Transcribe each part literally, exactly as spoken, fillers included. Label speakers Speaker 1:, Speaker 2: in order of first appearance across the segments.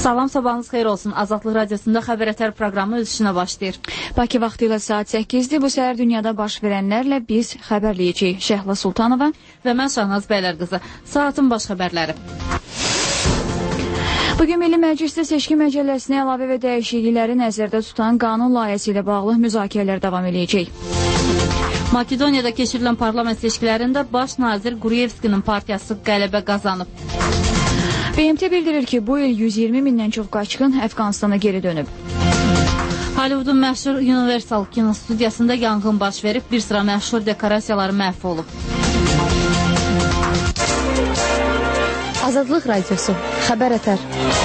Speaker 1: Salam, sabahınız xeyir olsun. Azadlıq Radiosunda Xəbər Ətər proqramı öz işinə başlayır.
Speaker 2: Bakı vaxtı ilə saat səkkizdir. Bu səhər dünyada baş verənlərlə biz xəbərləyəcəyik. Şəhla Sultanova
Speaker 1: və mən Şahnaz Bəylərqızı. Saatın baş xəbərləri.
Speaker 2: Bugün Milli Məclisdə seçki məcəlləsinə əlavə və dəyişiklikləri nəzərdə tutan qanun layihəsi ilə bağlı müzakirələr davam edəcək.
Speaker 1: Makedoniyada keçirilən parlament seçkilərində baş nazir Quriyevskinin partiyası qələbə qazanıb.
Speaker 2: B M T bildirir ki, bu il yüz iyirmi mindən çox qaçqın Əfqanistana geri dönüb.
Speaker 1: Hollywoodun məşhur Universal kinostudiyasında yanğın baş verib, bir sıra məşhur dekorasiyaları məhv olub.
Speaker 2: Azadlıq Radiosu, Xəbər Ətər.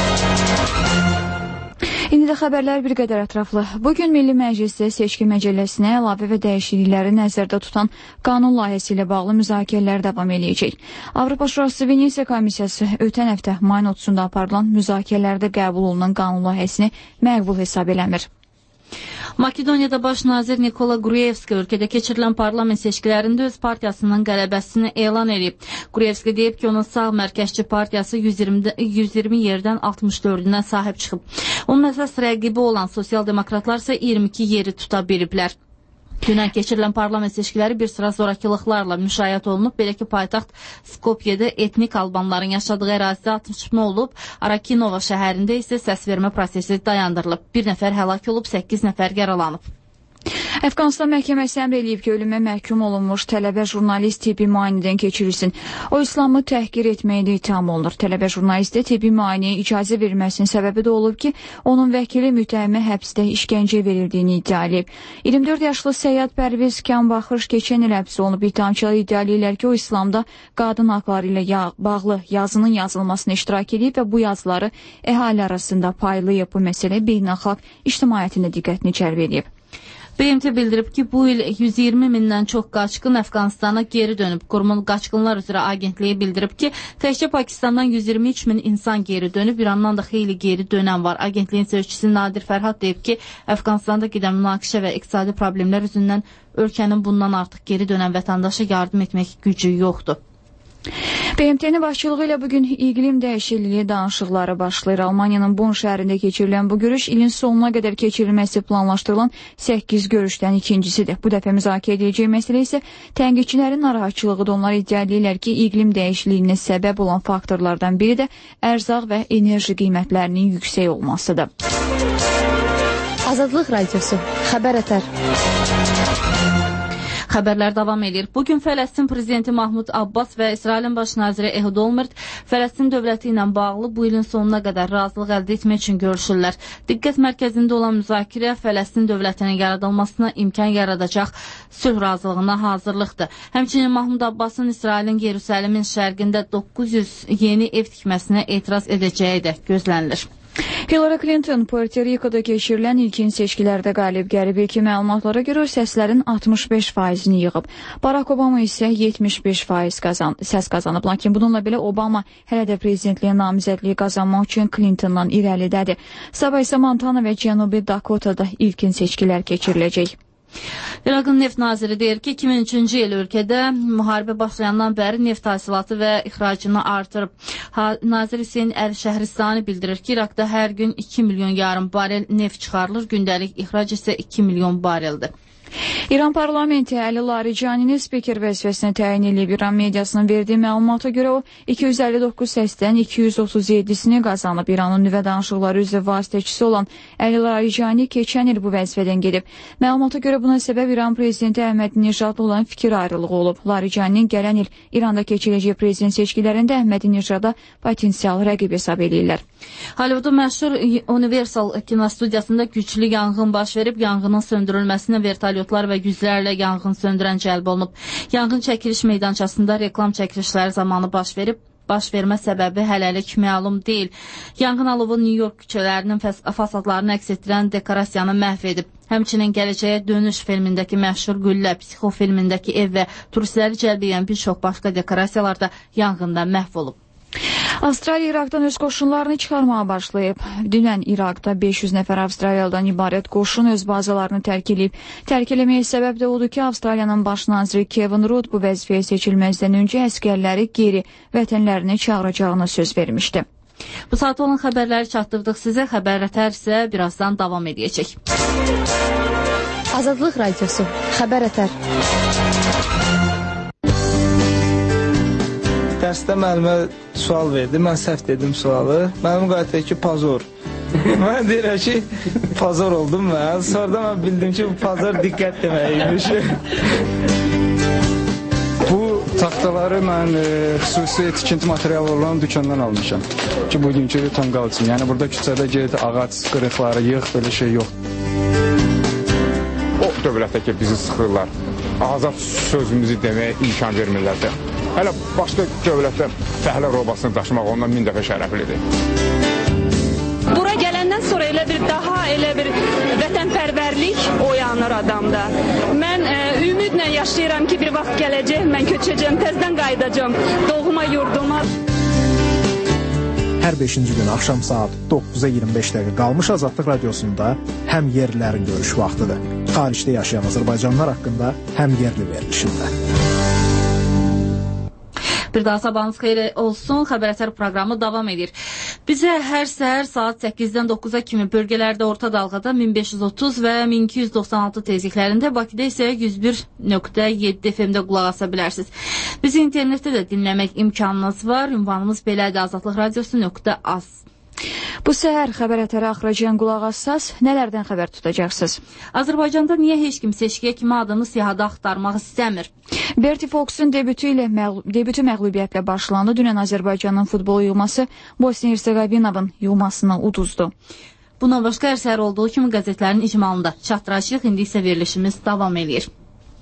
Speaker 2: İndi də xəbərlər bir qədər ətraflı. Bugün Milli Məclisdə seçki məcəlləsinə əlavə və dəyişiklikləri nəzərdə tutan qanun layihəsi ilə bağlı müzakirələr davam edəcək. Avropa Şurası Venesiya Komissiyası ötən həftə mayın otuzunda aparılan müzakirələrdə qəbul olunan qanun layihəsini məqbul hesab eləmir.
Speaker 1: Makedoniyada baş nazir Nikola Quriyevski ölkədə keçirilən parlament seçkilərində öz partiyasının qələbəsini elan edib. Quriyevski deyib ki, onun sağ mərkəzçi partiyası yüz iyirmi yerdən altmış dördünə sahib çıxıb. Onun əsas rəqibi olan sosial-demokratlar isə iyirmi iki yeri tuta biliblər. Dünən keçirilən parlament seçkiləri bir sıra zorakılıqlarla müşayiət olunub. Belə ki, paytaxt Skopyedə etnik albanların yaşadığı ərazidə atışma olub. Arakinova şəhərində isə səsvermə prosesi dayandırılıb. Bir nəfər həlak olub, səkkiz nəfər yaralanıb.
Speaker 2: Əfqanistan məhkəməsi əmr eləyib ki, ölümə məhkum olunmuş tələbə jurnalist tibbi müayinədən keçirilsin. O, İslamı təhqir etməkdə ittiham olunur. Tələbə jurnalistə tibbi müayinəyə icazə verilməsinin səbəbi də olub ki, onun vəkili müttəhimə həbsdə işgəncə verildiyini iddia edib. iyirmi dörd yaşlı Səyyad Pərviz Kambaxırş keçən il həbs olunub. İttihamçılar iddia edirlər ki, o İslamda qadın haqları ilə ya bağlı yazının yazılmasına iştirak edib və bu yazıları əhali arasında paylayıb. Bu məsələ beynəlxalq ictimaiyyətin diqqətini cəlb edib.
Speaker 1: B M T bildirib ki, bu il yüz iyirmi mindən çox qaçqın Əfqanistana geri dönüb. Qurumun qaçqınlar üzrə agentliyi bildirib ki, təkcə Pakistandan yüz iyirmi üç min insan geri dönüb, İrandan da xeyli geri dönən var. Agentliyin sözçüsü Nadir Fərhad deyib ki, Əfqanistanda gedən münaqişə və iqtisadi problemlər üzündən ölkənin bundan artıq geri dönən vətəndaşa yardım etmək gücü yoxdur.
Speaker 2: B M T'nin başçılığı ilə bugün iqlim dəyişikliyi danışıqları başlayır. Almaniyanın Bonn şəhərində keçirilən bu görüş ilin sonuna qədər keçirilməsi planlaşdırılan səkkiz görüşdən ikincisidir. Bu dəfə müzakirə ediləcək məsələ isə tənqidçilərin narahatçılığıdır. Onlar iddia edirlər ki, iqlim dəyişikliyinə səbəb olan faktorlardan biri də ərzaq və enerji qiymətlərinin yüksək olmasıdır. Azadlıq Radiosu, Xəbər Ətər.
Speaker 1: Xəbərlər davam edir. Bugün Fələstin prezidenti Mahmud Abbas və İsrailin baş naziri Ehud Olmert Fələstin dövləti ilə bağlı bu ilin sonuna qədər razılıq əldə etmək üçün görüşürlər. Diqqət mərkəzində olan müzakirə Fələstin dövlətinin yaradılmasına imkan yaradacaq sülh razılığına hazırlıqdır. Həmçinin Mahmud Abbasın İsrailin Yerusəlimin şərqində doqquz yüz yeni ev tikməsinə etiraz edəcəyi də gözlənilir.
Speaker 2: Hillary Clinton Puerto Rico'da keçirilən ilkin seçkilərdə qalib gəlib. İlkin məlumatlara görə səslərin altmış beş faizini yığıb. Barack Obama isə yetmiş beş faiz qazan, səs qazanıb. Lakin bununla belə Obama hələ də prezidentliyə namizədliyi qazanmaq üçün Clintondan irəlidədir. Sabah isə Montana və Cənubi Dakota'da ilkin seçkilər keçiriləcək.
Speaker 1: İraqın neft naziri deyir ki, iki min üçüncü il ölkədə müharibə başlayandan bəri neft hasilatı və ixracını artırıb. Ha, nazir Hüseyin Əl-Şəhristani bildirir ki, İraqda hər gün iki milyon yarım barel neft çıxarılır, gündəlik ixrac isə iki milyon bareldir.
Speaker 2: İran parlamenti Əli Laricanini spiker vəzifəsinə təyin edib. İran mediasının verdiyi məlumata görə o iki yüz əlli doqquz səsdən iki yüz otuz yeddisini qazanıb. İranın nüvə danışıqları üzrə vasitəçisi olan Əli Laricani keçən il bu vəzifədən gedib. Məlumata görə buna səbəb İran prezidenti Əhməd-Nijadla olan fikir ayrılığı olub. Laricaninin gələn il İranda keçiriləcək prezident seçkilərində Əhməd-Nijada potensial rəqib hesab edirlər.
Speaker 1: Hollywoodun məşhur Universal kinostudiyasında güclü yanğın baş verib, yanğının söndürülməsinə vertolyotlar və yüzlərlə yanğın söndürən cəlb olunub. Yanğın çəkiliş meydançasında reklam çəkilişləri zamanı baş verib. Baş vermə səbəbi hələlik məlum deyil. Yanğın alovu New York küçələrinin fasadlarını əks etdirən dekorasiyanı məhv edib. Həmçinin Gələcəyə Dönüş filmindəki məşhur güllə, Psixo filmindəki ev və turistləri cəlb edən bir çox başqa dekorasiyalar da yanğında məhv olub.
Speaker 2: Avstraliya İraqdan öz qoşunlarını çıxarmağa başlayıb. Dünən İraqda beş yüz nəfər Avstraliyalıdan ibarət qoşun öz bazalarını tərk edib. Tərk eləməyə səbəb də odur ki, Avstraliyanın baş naziri Kevin Rudd bu vəzifəyə seçilməzdən öncə əskərləri geri vətənlərinə çağıracağına söz vermişdi.
Speaker 1: Bu saat olan xəbərləri çatdırdıq sizə. Xəbər ətər isə birazdan davam edəcək.
Speaker 3: Azadlıq Radiosu, xəbər ətər.
Speaker 4: Dərsdə müəllimə sual verdi, mən səhv dedim sualı. Mənim qayıtdı ki, pazor. Mən deyirəm ki, pazor oldum mən. Sonra mən bildim ki, bu pazor diqqət deməkmiş.
Speaker 5: Bu taxtaları mən e, xüsusi tikinti materialı olan dükkandan almışam ki, bugünkü tonqal üçün. Yəni burada küçədə get, ağac qırıqları yığ, belə şey yox.
Speaker 6: O dövlətdə ki, bizi sıxırlar, azad sözümüzü deməyə imkan vermirlər də. Hələ başqa dövlətdə fəhlə robasını daşımaq ondan min dəfə şərəflidir.
Speaker 7: Bura gələndən sonra elə bir daha elə bir vətənpərvərlik oyanır adamda. Mən e, ümidlə yaşayıram ki, bir vaxt gələcək, mən köçəcəm, təzdən qayıdacam doğma yurduma.
Speaker 8: Hər beşinci gün axşam saat doqquza iyirmi beş dəqiqə qalmış Azadlıq Radiosunda həm yerlilərin görüş vaxtıdır. Xaricdə yaşayan Azərbaycanlılar haqqında həm yerli verilişində.
Speaker 1: Bir daha sabahınız xeyir olsun. Xəbər ətər proqramı davam edir. Bizə hər səhər saat səkkizdən doqquza kimi bölgələrdə orta dalğada min beş yüz otuz və min iki yüz doxsan altı tezliklərində, Bakıda isə yüz bir nöqtə yeddi F M-də qulaq asa bilərsiniz. Bizi internetdə də dinləmək imkanınız var. Ünvanımız belədir: azadlıq radiosu nöqtə az.
Speaker 2: Bu səhər xəbər ətəri axıracayan qulaq assaz, nələrdən xəbər tutacaqsınız?
Speaker 1: Azərbaycanda niyə heç kim seçkiyə kimi adını siyahıda axtarmaq istəmir?
Speaker 2: Berti Fox'un debütü ilə məğlub, debütü məğlubiyyətlə başlandı. Dünən Azərbaycanın futbol yığması Bosniya-Hersegovinanın yığmasına uduzdu.
Speaker 1: Buna başqa hər səhər olduğu kimi qəzetlərin icmalında çatdıracağıq. İndi isə verilişimiz davam edir.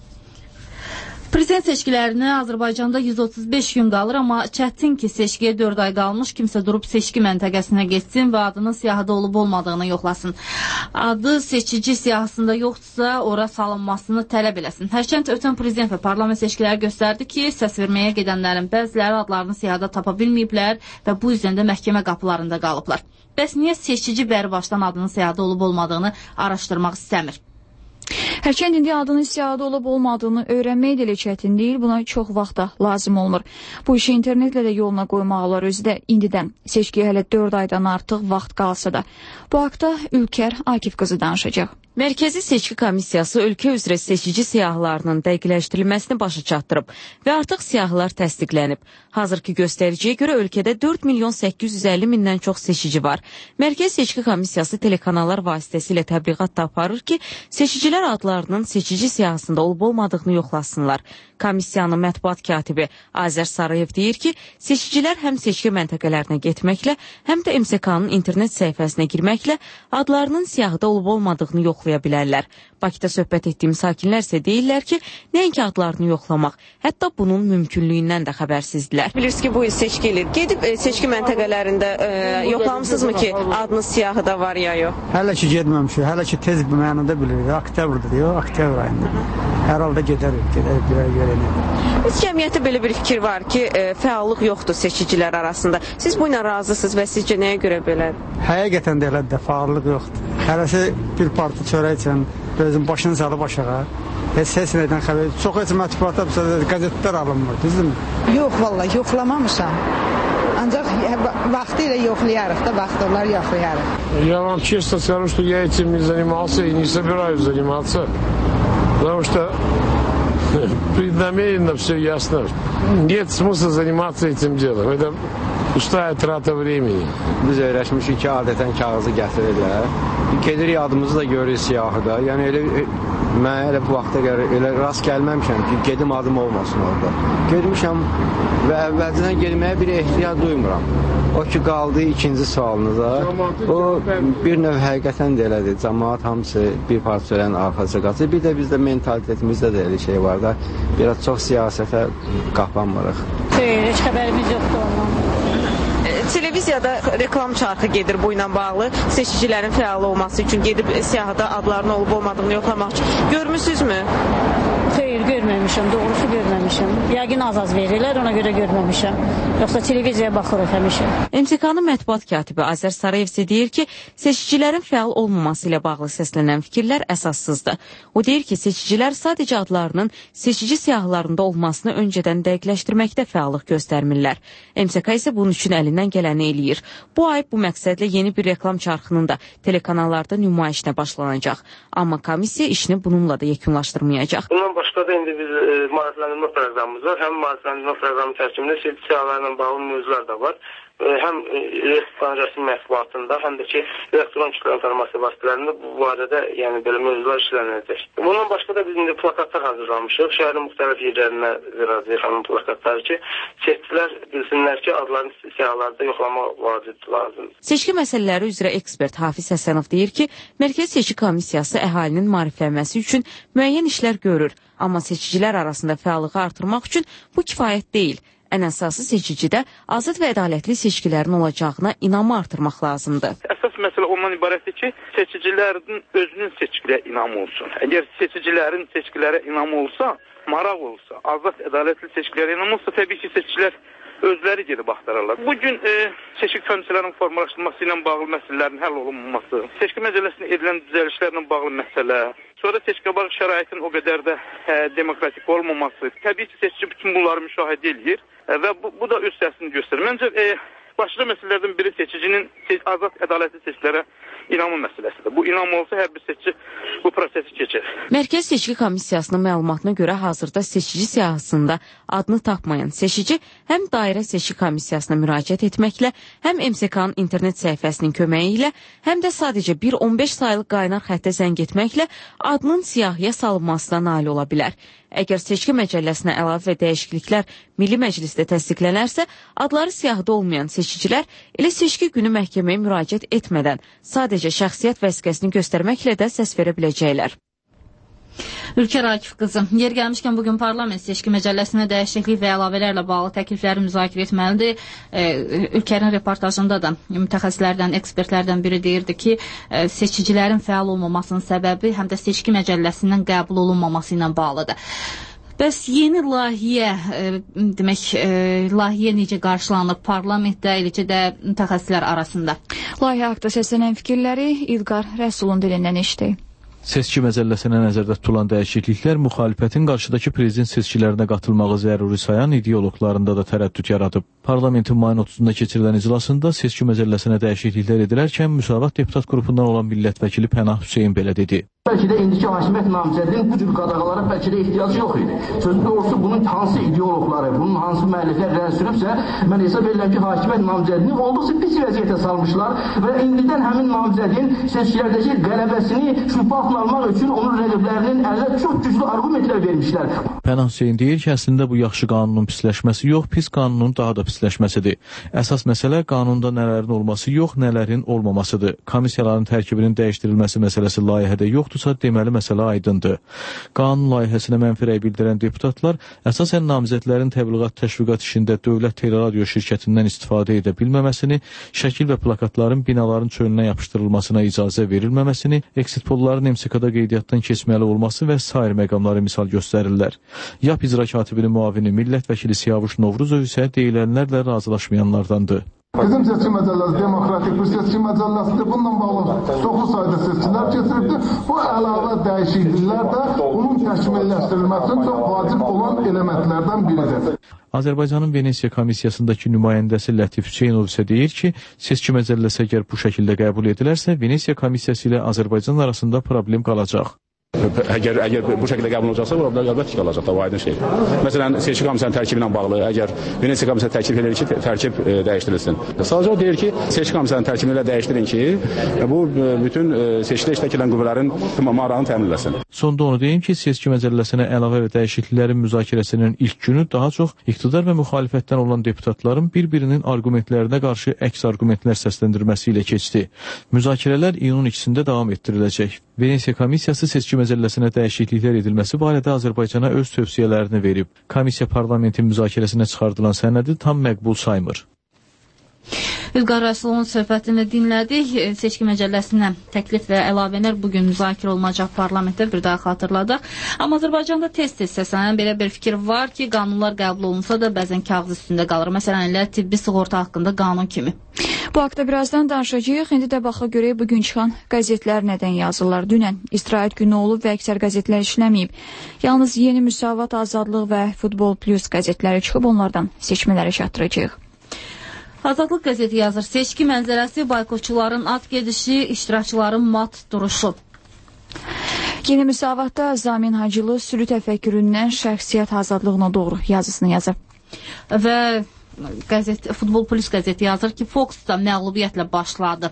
Speaker 1: Prezident seçkilərinə Azərbaycanda yüz otuz beş gün qalır, amma çətin ki, seçkiyə dörd ay qalmış kimsə durub seçki məntəqəsinə getsin və adının siyahıda olub-olmadığını yoxlasın. Adı seçici siyahısında yoxdursa, ora salınmasını tələb eləsin. Hərçənd ötən prezident və parlament seçkiləri göstərdi ki, səs verməyə gedənlərin bəziləri adlarını siyahıda tapa bilməyiblər və bu yüzdən də məhkəmə qapılarında qalıblar. Bəs niyə seçici bəri başdan adının siyahıda olub-olmadığını araşdırmaq istəmir?
Speaker 2: Hərçənd indi adının siyahıda olub-olmadığını öyrənmək də elə çətin deyil, buna çox vaxt da lazım olmur. Bu işi internetlə də yoluna qoymaq olar özü də indidən. Seçkiyə hələ dörd aydan artıq vaxt qalsa da. Bu haqda Ülker Akif qızı danışacaq.
Speaker 9: Mərkəzi Seçki Komissiyası ölkə üzrə seçici siyahılarının dəqiqləşdirilməsini başa çatdırıb və artıq siyahılar təsdiqlənib. Hazırki göstəriciyə görə ölkədə dörd milyon səkkiz yüz əlli mindən çox seçici var. Mərkəzi Seçki Komissiyası telekanallar vasitəsilə təbliğat da aparır ki, seçicilər adlarının seçici siyahısında olub-olmadığını yoxlasınlar. Komissiyanın mətbuat katibi Azər Sarıyev deyir ki, seçicilər həm seçki məntəqələrinə getməklə, həm də M S K-nın internet səhifəsinə girməklə adlarının siyahıda olub-olmadığını yoxlaya bilərlər. Bakıda söhbət etdiyim sakinlər isə deyirlər ki, nəinki adlarını yoxlamaq, hətta bunun mümkünlüyündən də xəbərsizdirlər.
Speaker 7: Bilirsiniz ki, bu il seçki edir. Gedib e, seçki məntəqələrində e, yoxlamısınızmı ki, adınız siyahıda var ya yox?
Speaker 10: Hələ ki getməmişik, hələ ki tez bir mənada bilirik. Oktyabrdır, yox, oktyabr ayında. Hər halda gedərik, gedərik, gedərik, gedərik.
Speaker 7: Biz cəmiyyətdə belə bir fikir var ki, e, fəallıq yoxdur seçicilər arasında. Siz bu ilə razısınız və sizcə nəyə görə belədir?
Speaker 10: Həqiqətən də elədir, fəallıq yoxdur. Hələsi bir parti çörək üçün özün başını salıb aşağı. Heç heç nədən xəbər. Çox heç mətbuatda, qəzetlər alınmır, düzdürmü?
Speaker 11: Yox, vallahi yoxlamamışam. Ancaq vaxtı ilə yoxlayarıq da, vaxtı olar yoxlayarıq.
Speaker 12: Я вам честно скажу, что я этим не занимался и не собираюсь заниматься, потому что преднамеренно все ясно. Нет смысла заниматься этим делом. Это pustая trata времени.
Speaker 13: Biz öyrəşmişik ki, adətən kağızı gətirirlər. Gedirik adımızı da görürük siyahıda. Yəni elə mən elə bu vaxta qədər elə rast gəlməmişəm ki, gedim adım olmasın orada. Getmişəm və əvvəlcədən getməyə bir ehtiyac duymuram. O ki, qaldı ikinci sualınıza. O bir növ həqiqətən də elədir. Cəmaat hamısı bir parça söyləyin arxasına qaçır. Bir də bizdə mentalitetimizdə də elə şey var da, biraz çox siyasətə qapanmırıq.
Speaker 7: Xeyr, heç xəbərimiz yoxdur ondan. Televiziyada reklam çarxı gedir bu ilə bağlı. Seçicilərin fəal olması üçün gedib siyahıda adlarının olub-olmadığını yoxlamaq üçün. Görmüsünüzmü?
Speaker 14: Xeyr, görməmişəm, doğrusu görməmişəm. Yəqin az-az verirlər, ona görə görməmişəm. Yoxsa televiziyaya baxırıq həmişə.
Speaker 9: M S K-nın mətbuat katibi Azər Sarayev isə deyir ki, seçicilərin fəal olmaması ilə bağlı səslənən fikirlər əsassızdır. O deyir ki, seçicilər sadəcə adlarının seçici siyahılarında olmasını öncədən dəqiqləşdirməkdə fəallıq göstərmirlər. M S K isə bunun üçün əlindən gələni eləyir. Bu ay bu məqsədlə yeni bir reklam çarxının da telekanallarda nümayişinə başlanacaq. Amma komissiya işini bununla da yekunlaşdırmayacaq.
Speaker 15: Bundan başqa da indi biz e, maarifləndirmə proqramımız var. Həm maarifləndirmə proqramı tərkibində seçici siyahılarla bağlı mövzular da var. Həm Respublikanın rəsmi mətbuatında, həm də ki, elektron kütlə informasiya vasitələrində bu barədə yəni belə mövzular işlənəcək. Bundan başqa da biz indi plakatlar hazırlamışıq. Şəhərin müxtəlif yerlərinə verəcəyik həmin plakatları ki, seçicilər bilsinlər ki, adların siyahılarda yoxlama vacib lazımdır.
Speaker 9: Seçki məsələləri üzrə ekspert Hafiz Həsənov deyir ki, Mərkəzi Seçki Komissiyası əhalinin maariflənməsi üçün müəyyən işlər görür. Amma seçicilər arasında fəallığı artırmaq üçün bu kifayət deyil. Ən əsası seçicidə azad və ədalətli seçkilərin olacağına inamı artırmaq lazımdır.
Speaker 16: Əsas məsələ ondan ibarətdir ki, seçicilərin özünün seçkilərə inamı olsun. Əgər seçicilərin seçkilərə inamı olsa, maraq olsa, azad ədalətli seçkilərə inamı olsa, təbii ki, seçicilər özləri gedib axtararlar. Bugün e, seçki komissiyasının formalaşdırılması ilə bağlı məsələlərin həll olunmaması, seçki məcəlləsində edilən düzəlişlərlə bağlı məsələ, sonra seçkiyə bağlı şəraitin o qədər də e, demokratik olmaması, təbii ki, seçici bütün bunları müşahidə edir e, və bu, bu da öz səsini göstərir. Məncə, e, başlıca məsələlərdən biri seçicinin seç, azad ədalətli seçkilərə inamı məsələsidir. Bu inam olsa hər bir seçici bu prosesi keçir.
Speaker 9: Mərkəzi Seçki Komissiyasının məlumatına görə hazırda seçici siyahısında adını tapmayan seçici həm Dairə Seçki Komissiyasına müraciət etməklə, həm M S K-nın internet səhifəsinin köməyi ilə, həm də sadəcə bir on beş saylı qaynar xəttə zəng etməklə adının siyahıya salınmasına nail ola bilər. Əgər seçki məcəlləsinə əlavə və dəyişikliklər Milli Məclisdə təsdiqlənərsə, adları siyahıda olmayan seçicilər elə seçki günü məhkəməyə müraciət etmədən sadəcə şəxsiyyət vəsiqəsini göstərməklə də səs verə biləcəklər.
Speaker 1: Ülker Akif qızı, yer gəlmişkən bugün parlament seçki məcəlləsinə dəyişiklik və əlavələrlə bağlı təklifləri müzakirə etməlidir. E, Ülkerin reportajında da mütəxəssislərdən, ekspertlərdən biri deyirdi ki, e, seçicilərin fəal olmamasının səbəbi həm də seçki məcəlləsindən qəbul olunmaması ilə bağlıdır. Bəs yeni layihə, e, demək, e, layihə necə qarşılanıb parlamentdə, eləcə də mütəxəssislər arasında?
Speaker 2: Layihə haqqında səslənən fikirləri İlqar Rəsulun dilindən eşitdik.
Speaker 17: Seçki məcəlləsinə nəzərdə tutulan dəyişikliklər müxalifətin qarşıdakı prezident seçkilərinə qatılmağı zəruri sayan ideoloqlarında da tərəddüd yaradıb. Parlamentin mayın otuzunda keçirilən iclasında seçki məcəlləsinə dəyişikliklər edilərkən Müsavat deputat qrupundan olan millət vəkili Pənah Hüseyn belə dedi.
Speaker 18: Bəlkə də indiki hakimiyyət namizədinin bu cür qadağalara bəlkə də ehtiyacı yox idi. Sözün doğrusu bunun hansı ideoloqları, bunun hansı müəlliflər rəz sürübsə, mən hesab edirəm ki, hakimiyyət namizədini olduqca pis vəziyyətə salmışlar və indidən həmin namizədin seçkilərdəki qələbəsini şübhatla almaq üçün onun rəqiblərinin əlinə çox güclü argumentlər vermişlər.
Speaker 17: Pənah Hüseyn deyir ki, əslində bu yaxşı qanunun pisləşməsi yox, pis qanunun daha da pisləşməsidir. Əsas məsələ qanunda nələrin olması yox, nələrin olmamasıdır. Komissiyaların tərkibinin dəyişdirilməsi məsələsi layihədə yoxdursa, deməli məsələ aydındır. Qanun layihəsinə mənfi rəy bildirən deputatlar əsasən namizədlərin təbliğat təşviqat işində dövlət teleradio şirkətindən istifadə edə bilməməsini, şəkil və plakatların binaların çölünə yapışdırılmasına icazə verilməməsini, exit polların M S K-da qeydiyyatdan keçməli olması və sair məqamları misal göstərirlər. YAP icra katibinin müavini millət vəkili Siyavuş Novruzov isə deyilənlərlə razılaşmayanlardandır.
Speaker 19: Bizim seçki məcəlləsi demokratik bir seçki məcəlləsidir. Bununla bağlı çoxlu sayda seçkilər keçiribdir. Bu əlavə dəyişikliklər də onun təkmilləşdirilməsi üçün çox vacib olan elementlərdən biridir.
Speaker 17: Azərbaycanın Venesiya komissiyasındakı nümayəndəsi Lətif Hüseynov isə deyir ki, seçki məcəlləsi əgər bu şəkildə qəbul edilərsə, Venesiya komissiyası ilə Azərbaycan arasında problem qalacaq.
Speaker 20: Əgər, əgər bu şəkildə qəbul olacaqsa, burada əlbəttə ki, qalacaq da, o aydın şey. Məsələn, seçki komissiyasının tərkibi ilə bağlı, əgər Venesiya komissiyası təklif edir ki, tərkib e, dəyişdirilsin. Sadəcə o deyir ki, seçki komissiyasının tərkibini ilə dəyişdirin ki, bu e, bütün e, seçkidə iştirak edən qüvvələrin marağını təmin etsin.
Speaker 17: Sonda onu deyim ki, seçki məcəlləsinə əlavə və dəyişikliklərin müzakirəsinin ilk günü daha çox iqtidar və müxalifətdən olan deputatların bir-birinin argumentlərinə qarşı əks argumentlər səsləndirməsi ilə keçdi. Müzakirələr iyunun ikisində davam etdiriləcək. Venesiya komissiyası seçki məcəlləsinə dəyişikliklər edilməsi barədə Azərbaycana öz tövsiyələrini verib. Komissiya parlamentin müzakirəsinə çıxardılan sənədi tam məqbul saymır.
Speaker 1: İlqar Rəsulun söhbətini dinlədik. Seçki məcəlləsinə təklif və əlavələr bugün müzakirə olunacaq parlamentdə, bir daha xatırladıq. Amma Azərbaycanda tez-tez səslənən belə bir fikir var ki, qanunlar qəbul olunsa da bəzən kağız üstündə qalır. Məsələn, elə tibbi sığorta haqqında qanun kimi.
Speaker 2: Bu haqda birazdan danışacağıq. İndi də baxaq görək bugün çıxan qəzetlər nədən yazırlar. Dünən istirahət günü olub və əksər qəzetlər işləməyib. Yalnız Yeni Müsavat, Azadlıq və Futbol Plus qəzetləri çıxıb, onlardan seçmələri çatdıracağıq.
Speaker 1: Azadlıq qəzeti yazır. Seçki mənzərəsi, boykotçuların at gedişi, iştirakçıların mat duruşu.
Speaker 2: Yeni Müsavatda Zamin Hacılı sürü təfəkküründən şəxsiyyət azadlığına doğru yazısını yazır.
Speaker 1: Və qəzet, Futbol Plus qəzeti yazır ki, Fox da məğlubiyyətlə başladı.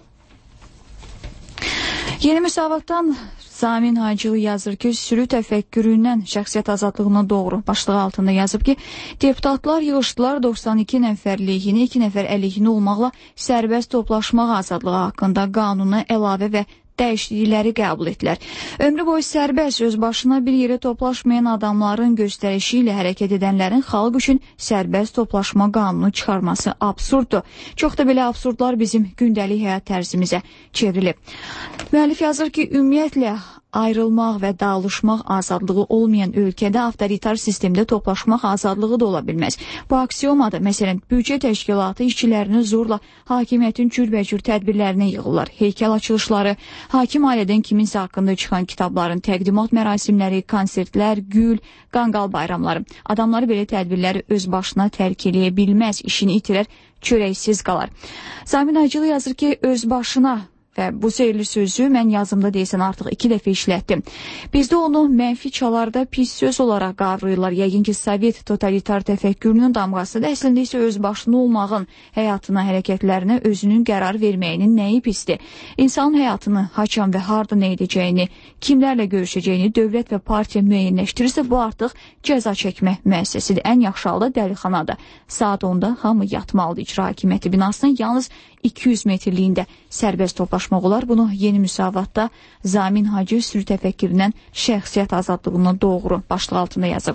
Speaker 2: Yeni Müsavatdan Zamin Hacılı yazır ki, sürü təfəkküründən şəxsiyyət azadlığına doğru başlığı altında yazıb ki, deputatlar yığışdılar doxsan iki nəfər lehini, iki nəfər əleyhinə olmaqla sərbəst toplaşmaq azadlığı haqqında qanuna əlavə və dəyişiklikləri qəbul etdilər. Ömrü boyu sərbəst, öz başına bir yerə toplaşmayan adamların göstərişi ilə hərəkət edənlərin xalq üçün sərbəst toplaşma qanunu çıxarması absurddur. Çox da belə absurdlar bizim gündəlik həyat tərzimizə çevrilib. Müəllif yazır ki, ümumiyyətlə ayrılmaq və dağılışmaq azadlığı olmayan ölkədə avtoritar sistemdə toplaşmaq azadlığı da ola bilməz. Bu aksiomadır. Məsələn, büdcə təşkilatı işçilərini zorla hakimiyyətin cürbəcür tədbirlərinə yığırlar. Heykəl açılışları, hakim ailədən kiminsə haqqında çıxan kitabların təqdimat mərasimləri, konsertlər, gül, qanqal bayramları. Adamları belə tədbirləri öz başına tərk eləyə bilməz, işini itirər, çörəksiz qalar. Zamin Hacılı yazır ki, öz başına və bu seyirli sözü mən yazımda deyəsən artıq iki dəfə işlətdim. Bizdə onu mənfi çalarda pis söz olaraq qavrayırlar. Yəqin ki, Sovet totalitar təfəkkürünün damğasıdır. Əslində isə öz başına olmağın həyatına, hərəkətlərinə özünün qərar verməyinin nəyi pisdir? İnsanın həyatını, haçan və harda nə edəcəyini, kimlərlə görüşəcəyini dövlət və partiya müəyyənləşdirirsə, bu artıq cəza çəkmə müəssisəsidir. Ən yaxşı halda dəlixanada. Saat onda hamı yatmalıdır. İcra hakimiyyəti binasının yalnız iki yüz metrliyində sərbəst toplaşmaq olar. Bunu Yeni Müsavatda Zamin Hacı sürü təfəkküründən şəxsiyyət azadlığına doğru başlığı altında yazıb.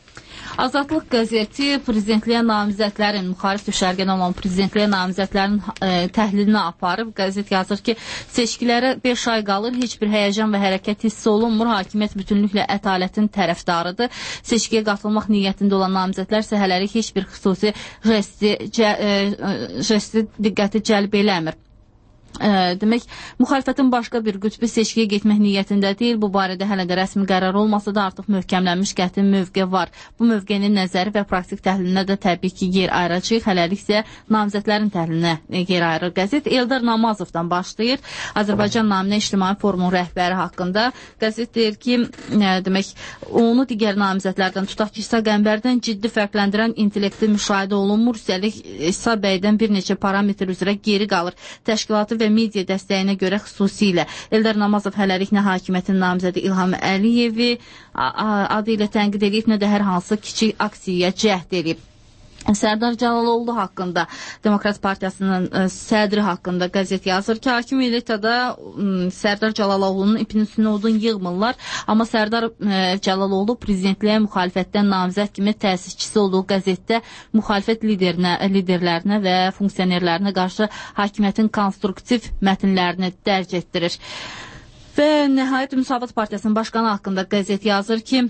Speaker 1: Azadlıq qəzeti prezidentliyə namizədlərin, müxalif düşərgən olan prezidentliyə namizədlərin e, təhlilini aparıb. Qəzet yazır ki, seçkilərə beş ay qalır, heç bir həyəcan və hərəkət hissi olunmur. Hakimiyyət bütünlüklə ətalətin tərəfdarıdır. Seçkiyə qatılmaq niyyətində olan namizədlər isə hələlik heç bir xüsusi jesti, cə, e, jesti diqqəti cəlb eləmir. Ə, demək, müxalifətin başqa bir qütbü seçkiyə getmək niyyətində deyil. Bu barədə hələ də rəsmi qərar olmasa da artıq möhkəmlənmiş qəti mövqe var. Bu mövqenin nəzəri və praktik təhlilinə də təbii ki, yer ayıracaq. Hələlik isə namizədlərin təhlilinə yer ayırır. Qəzet Eldar Namazovdan başlayır. Azərbaycan naminə İctimai Forumun rəhbəri haqqında. Qəzet deyir ki, ə, demək, onu digər namizədlərdən tutaq ki, İsa Qəmbərdən ciddi fərqləndirən intellekti müşahidə olunmur. Üstəlik İsa bəydən bir neçə parametr üzrə geri qalır. Təşkilatı və media dəstəyinə görə xüsusilə Eldar Namazov hələlik nə hakimiyyətin namizədi İlham Əliyevi adı ilə tənqid edib, nə də hər hansı kiçik aksiyaya cəhd edib. Sərdar Cəlaloğlu haqqında, Demokrat Partiyasının ə, sədri haqqında qəzet yazır ki, hakim elitada ə, Sərdar Cəlaloğlu'nun ipinin üstünə odun yığmırlar, amma Sərdar ə, Cəlaloğlu prezidentliyə müxalifətdən namizəd kimi təsisçisi olduğu qəzetdə müxalifət liderinə, liderlərinə və funksionerlərinə qarşı hakimiyyətin konstruktiv mətnlərini dərc etdirir. Və nəhayət Müsavat Partiyasının başqanı haqqında qəzet yazır ki,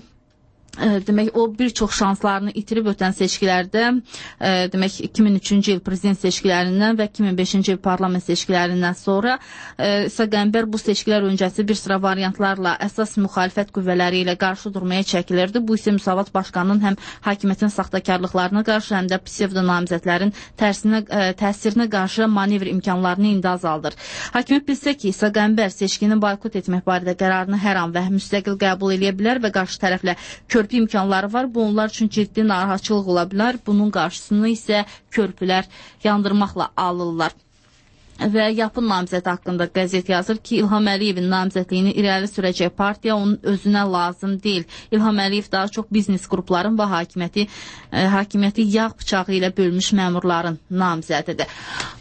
Speaker 1: demək, o bir çox şanslarını itirib ötən seçkilərdə, e, demək, iki min üçüncü il prezident seçkilərindən və iki min beşinci il parlament seçkilərindən sonra e, İsa Qəmbər bu seçkilər öncəsi bir sıra variantlarla əsas müxalifət qüvvələri ilə qarşı durmaya çəkilirdi. Bu isə Müsavat Başqanının həm hakimiyyətin saxtakarlıqlarına qarşı, həm də psevdo namizədlərin tərsinə, e, təsirinə qarşı manevr imkanlarını indi azaldır. Hakimiyyət bilsə ki, İsa Qəmbər seçkini boykot etmək barədə qərarını hər an və müstəqil qəbul edə bilər və qarşı tərəflə körpü imkanları var. Bu onlar üçün ciddi narahatçılıq ola bilər. Bunun qarşısını isə körpülər yandırmaqla alırlar. Və yapın namizədi haqqında qəzet yazır ki, İlham Əliyevin namizədliyini irəli sürəcək partiya onun özünə lazım deyil. İlham Əliyev daha çox biznes qrupların və hakimiyyəti, e, hakimiyyəti yağ bıçağı ilə bölmüş məmurların namizədidir.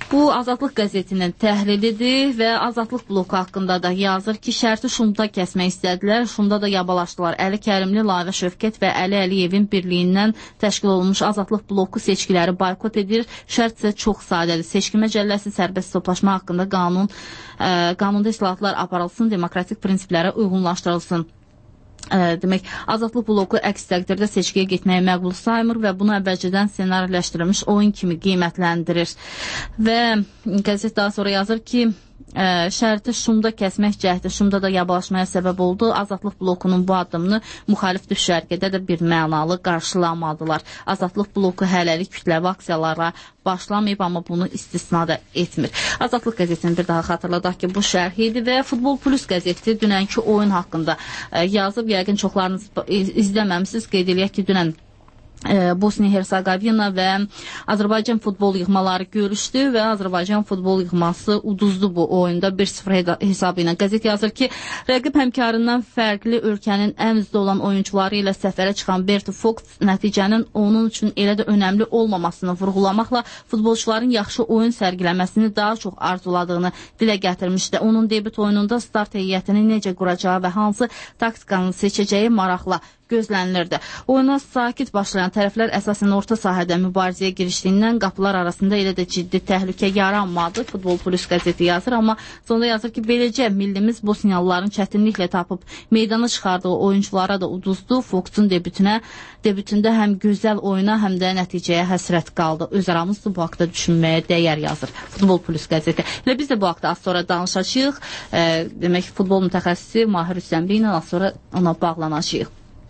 Speaker 1: Bu Azadlıq qəzetinin təhlilidir və Azadlıq bloku haqqında da yazır ki, şərti şumda kəsmək istədilər, şumda da yabalaşdılar. Əli Kərimli, Lavə Şövkət və Əli Əliyevin birliyindən təşkil olunmuş Azadlıq bloku seçkiləri boykot edir. Şərt isə çox sadədir. Seçki məcəlləsi, sərbəst toplaşma haqqında qanun, ə, qanunda islahatlar aparılsın, demokratik prinsiplərə uyğunlaşdırılsın. Ə, demək, Azadlıq bloku əks təqdirdə seçkiyə getməyi məqbul saymır və bunu əvvəlcədən ssenariləşdirilmiş oyun kimi qiymətləndirir. Və qəzet daha sonra yazır ki, ə, şərti şumda kəsmək cəhdi şumda da yabalaşmaya səbəb oldu. Azadlıq blokunun bu addımını müxalif düşərgədə də bir mənalı qarşılamadılar. Azadlıq bloku hələlik kütləvi aksiyalara başlamayıb, amma bunu istisna da etmir. Azadlıq qəzetini bir daha xatırladaq ki, bu şərh idi və Futbol Plus qəzeti dünənki oyun haqqında ə, yazıb. Yəqin çoxlarınız izləməmisiniz. Qeyd eləyək ki, dünən Bosniya-Hersegovina və Azərbaycan futbol yığmaları görüşdü və Azərbaycan futbol yığması uduzdu bu oyunda bir sıfır hesabı ilə. Qəzet yazır ki, rəqib həmkarından fərqli ölkənin ən üzdə olan oyuncuları ilə səfərə çıxan Berto Fox nəticənin onun üçün elə də önəmli olmamasını vurğulamaqla futbolçuların yaxşı oyun sərgiləməsini daha çox arzuladığını dilə gətirmişdi. Onun debüt oyununda start heyətini necə quracağı və hansı taktikanı seçəcəyi maraqla gözlənilirdi. Oyuna sakit başlayan tərəflər əsasən orta sahədə mübarizəyə girişdiyindən qapılar arasında elə də ciddi təhlükə yaranmadı. Futbol Plus qəzeti yazır, amma sonunda yazır ki, beləcə millimiz Bosniyalıların çətinliklə tapıb meydana çıxardığı oyunculara da uduzdu. Fox'un debütünə, debütündə həm gözəl oyuna, həm də nəticəyə həsrət qaldı. Öz aramızda bu haqda düşünməyə dəyər yazır Futbol Plus qəzeti. Elə biz də bu haqda az sonra danışacağıq. E, demək, futbol mütəxəssisi Mahir Hüsənli ilə az sonra ona bağlanacağıq.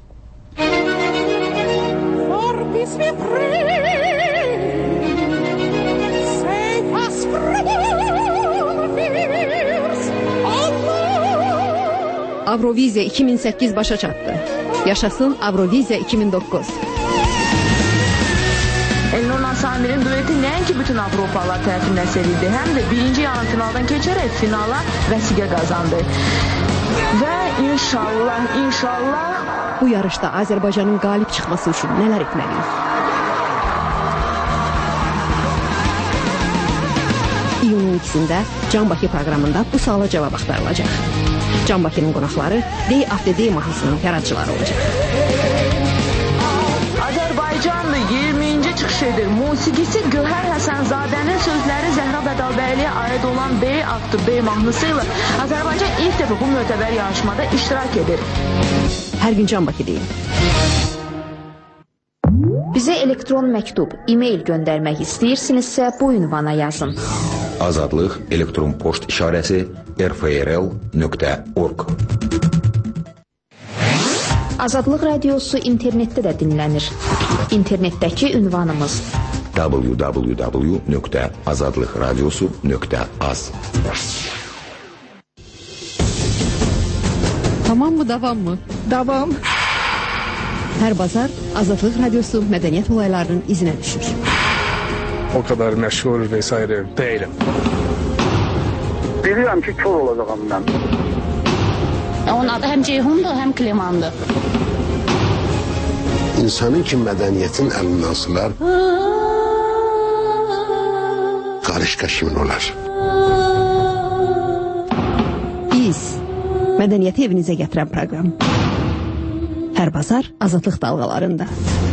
Speaker 21: Avroviziya iki min səkkiz başa çatdı. Yaşasın Avroviziya iki min doqquz.
Speaker 22: Elnur Samir'in dueti nəinki bütün Avropalılar tərəfindən sevildi, həm də birinci yarı finaldan keçərək finala vəsiqə qazandı. Və inşallah, inşallah
Speaker 21: bu yarışda Azərbaycanın qalib çıxması üçün nələr etməliyik? İyunun ikisində Can Bakı proqramında bu suala cavab axtarılacaq. Can Bakının qonaqları Day After Day mahnısının yaradıcıları olacaq.
Speaker 22: Azərbaycanlı iyirminci çıxış edir. Musiqisi Gövhər Həsənzadənin sözləri Zəhra Bədalbəyliyə aid olan Day After Day mahnısı ilə Azərbaycan ilk dəfə bu mötəbər yarışmada iştirak edir.
Speaker 21: Hər gün Can Bakı deyil.
Speaker 23: Bizə elektron məktub, e-mail göndərmək istəyirsinizsə bu ünvana yazın.
Speaker 24: Azadlıq elektron poçt işarəsi r f r l nöqtə org.
Speaker 23: Azadlıq radiosu internetdə də dinlənir. İnternetdəki ünvanımız
Speaker 24: w w w nöqtə azadlıqradiosu nöqtə az.
Speaker 21: Tamam mı, davam mı?
Speaker 23: Davam.
Speaker 21: Hər bazar Azadlıq radiosu mədəniyyət olaylarının izinə düşür.
Speaker 25: O kadar məşhur vesaire değilim.
Speaker 26: Bilirəm ki, kör olacağım mən.
Speaker 27: Onun adı həm Ceyhundur, həm Klimandır.
Speaker 28: İnsanın ki, mədəniyyətin əlindən sılar, qarışqa kimin olar?
Speaker 21: Biz, mədəniyyəti evinizə gətirən proqram. Hər bazar Azadlıq dalğalarında.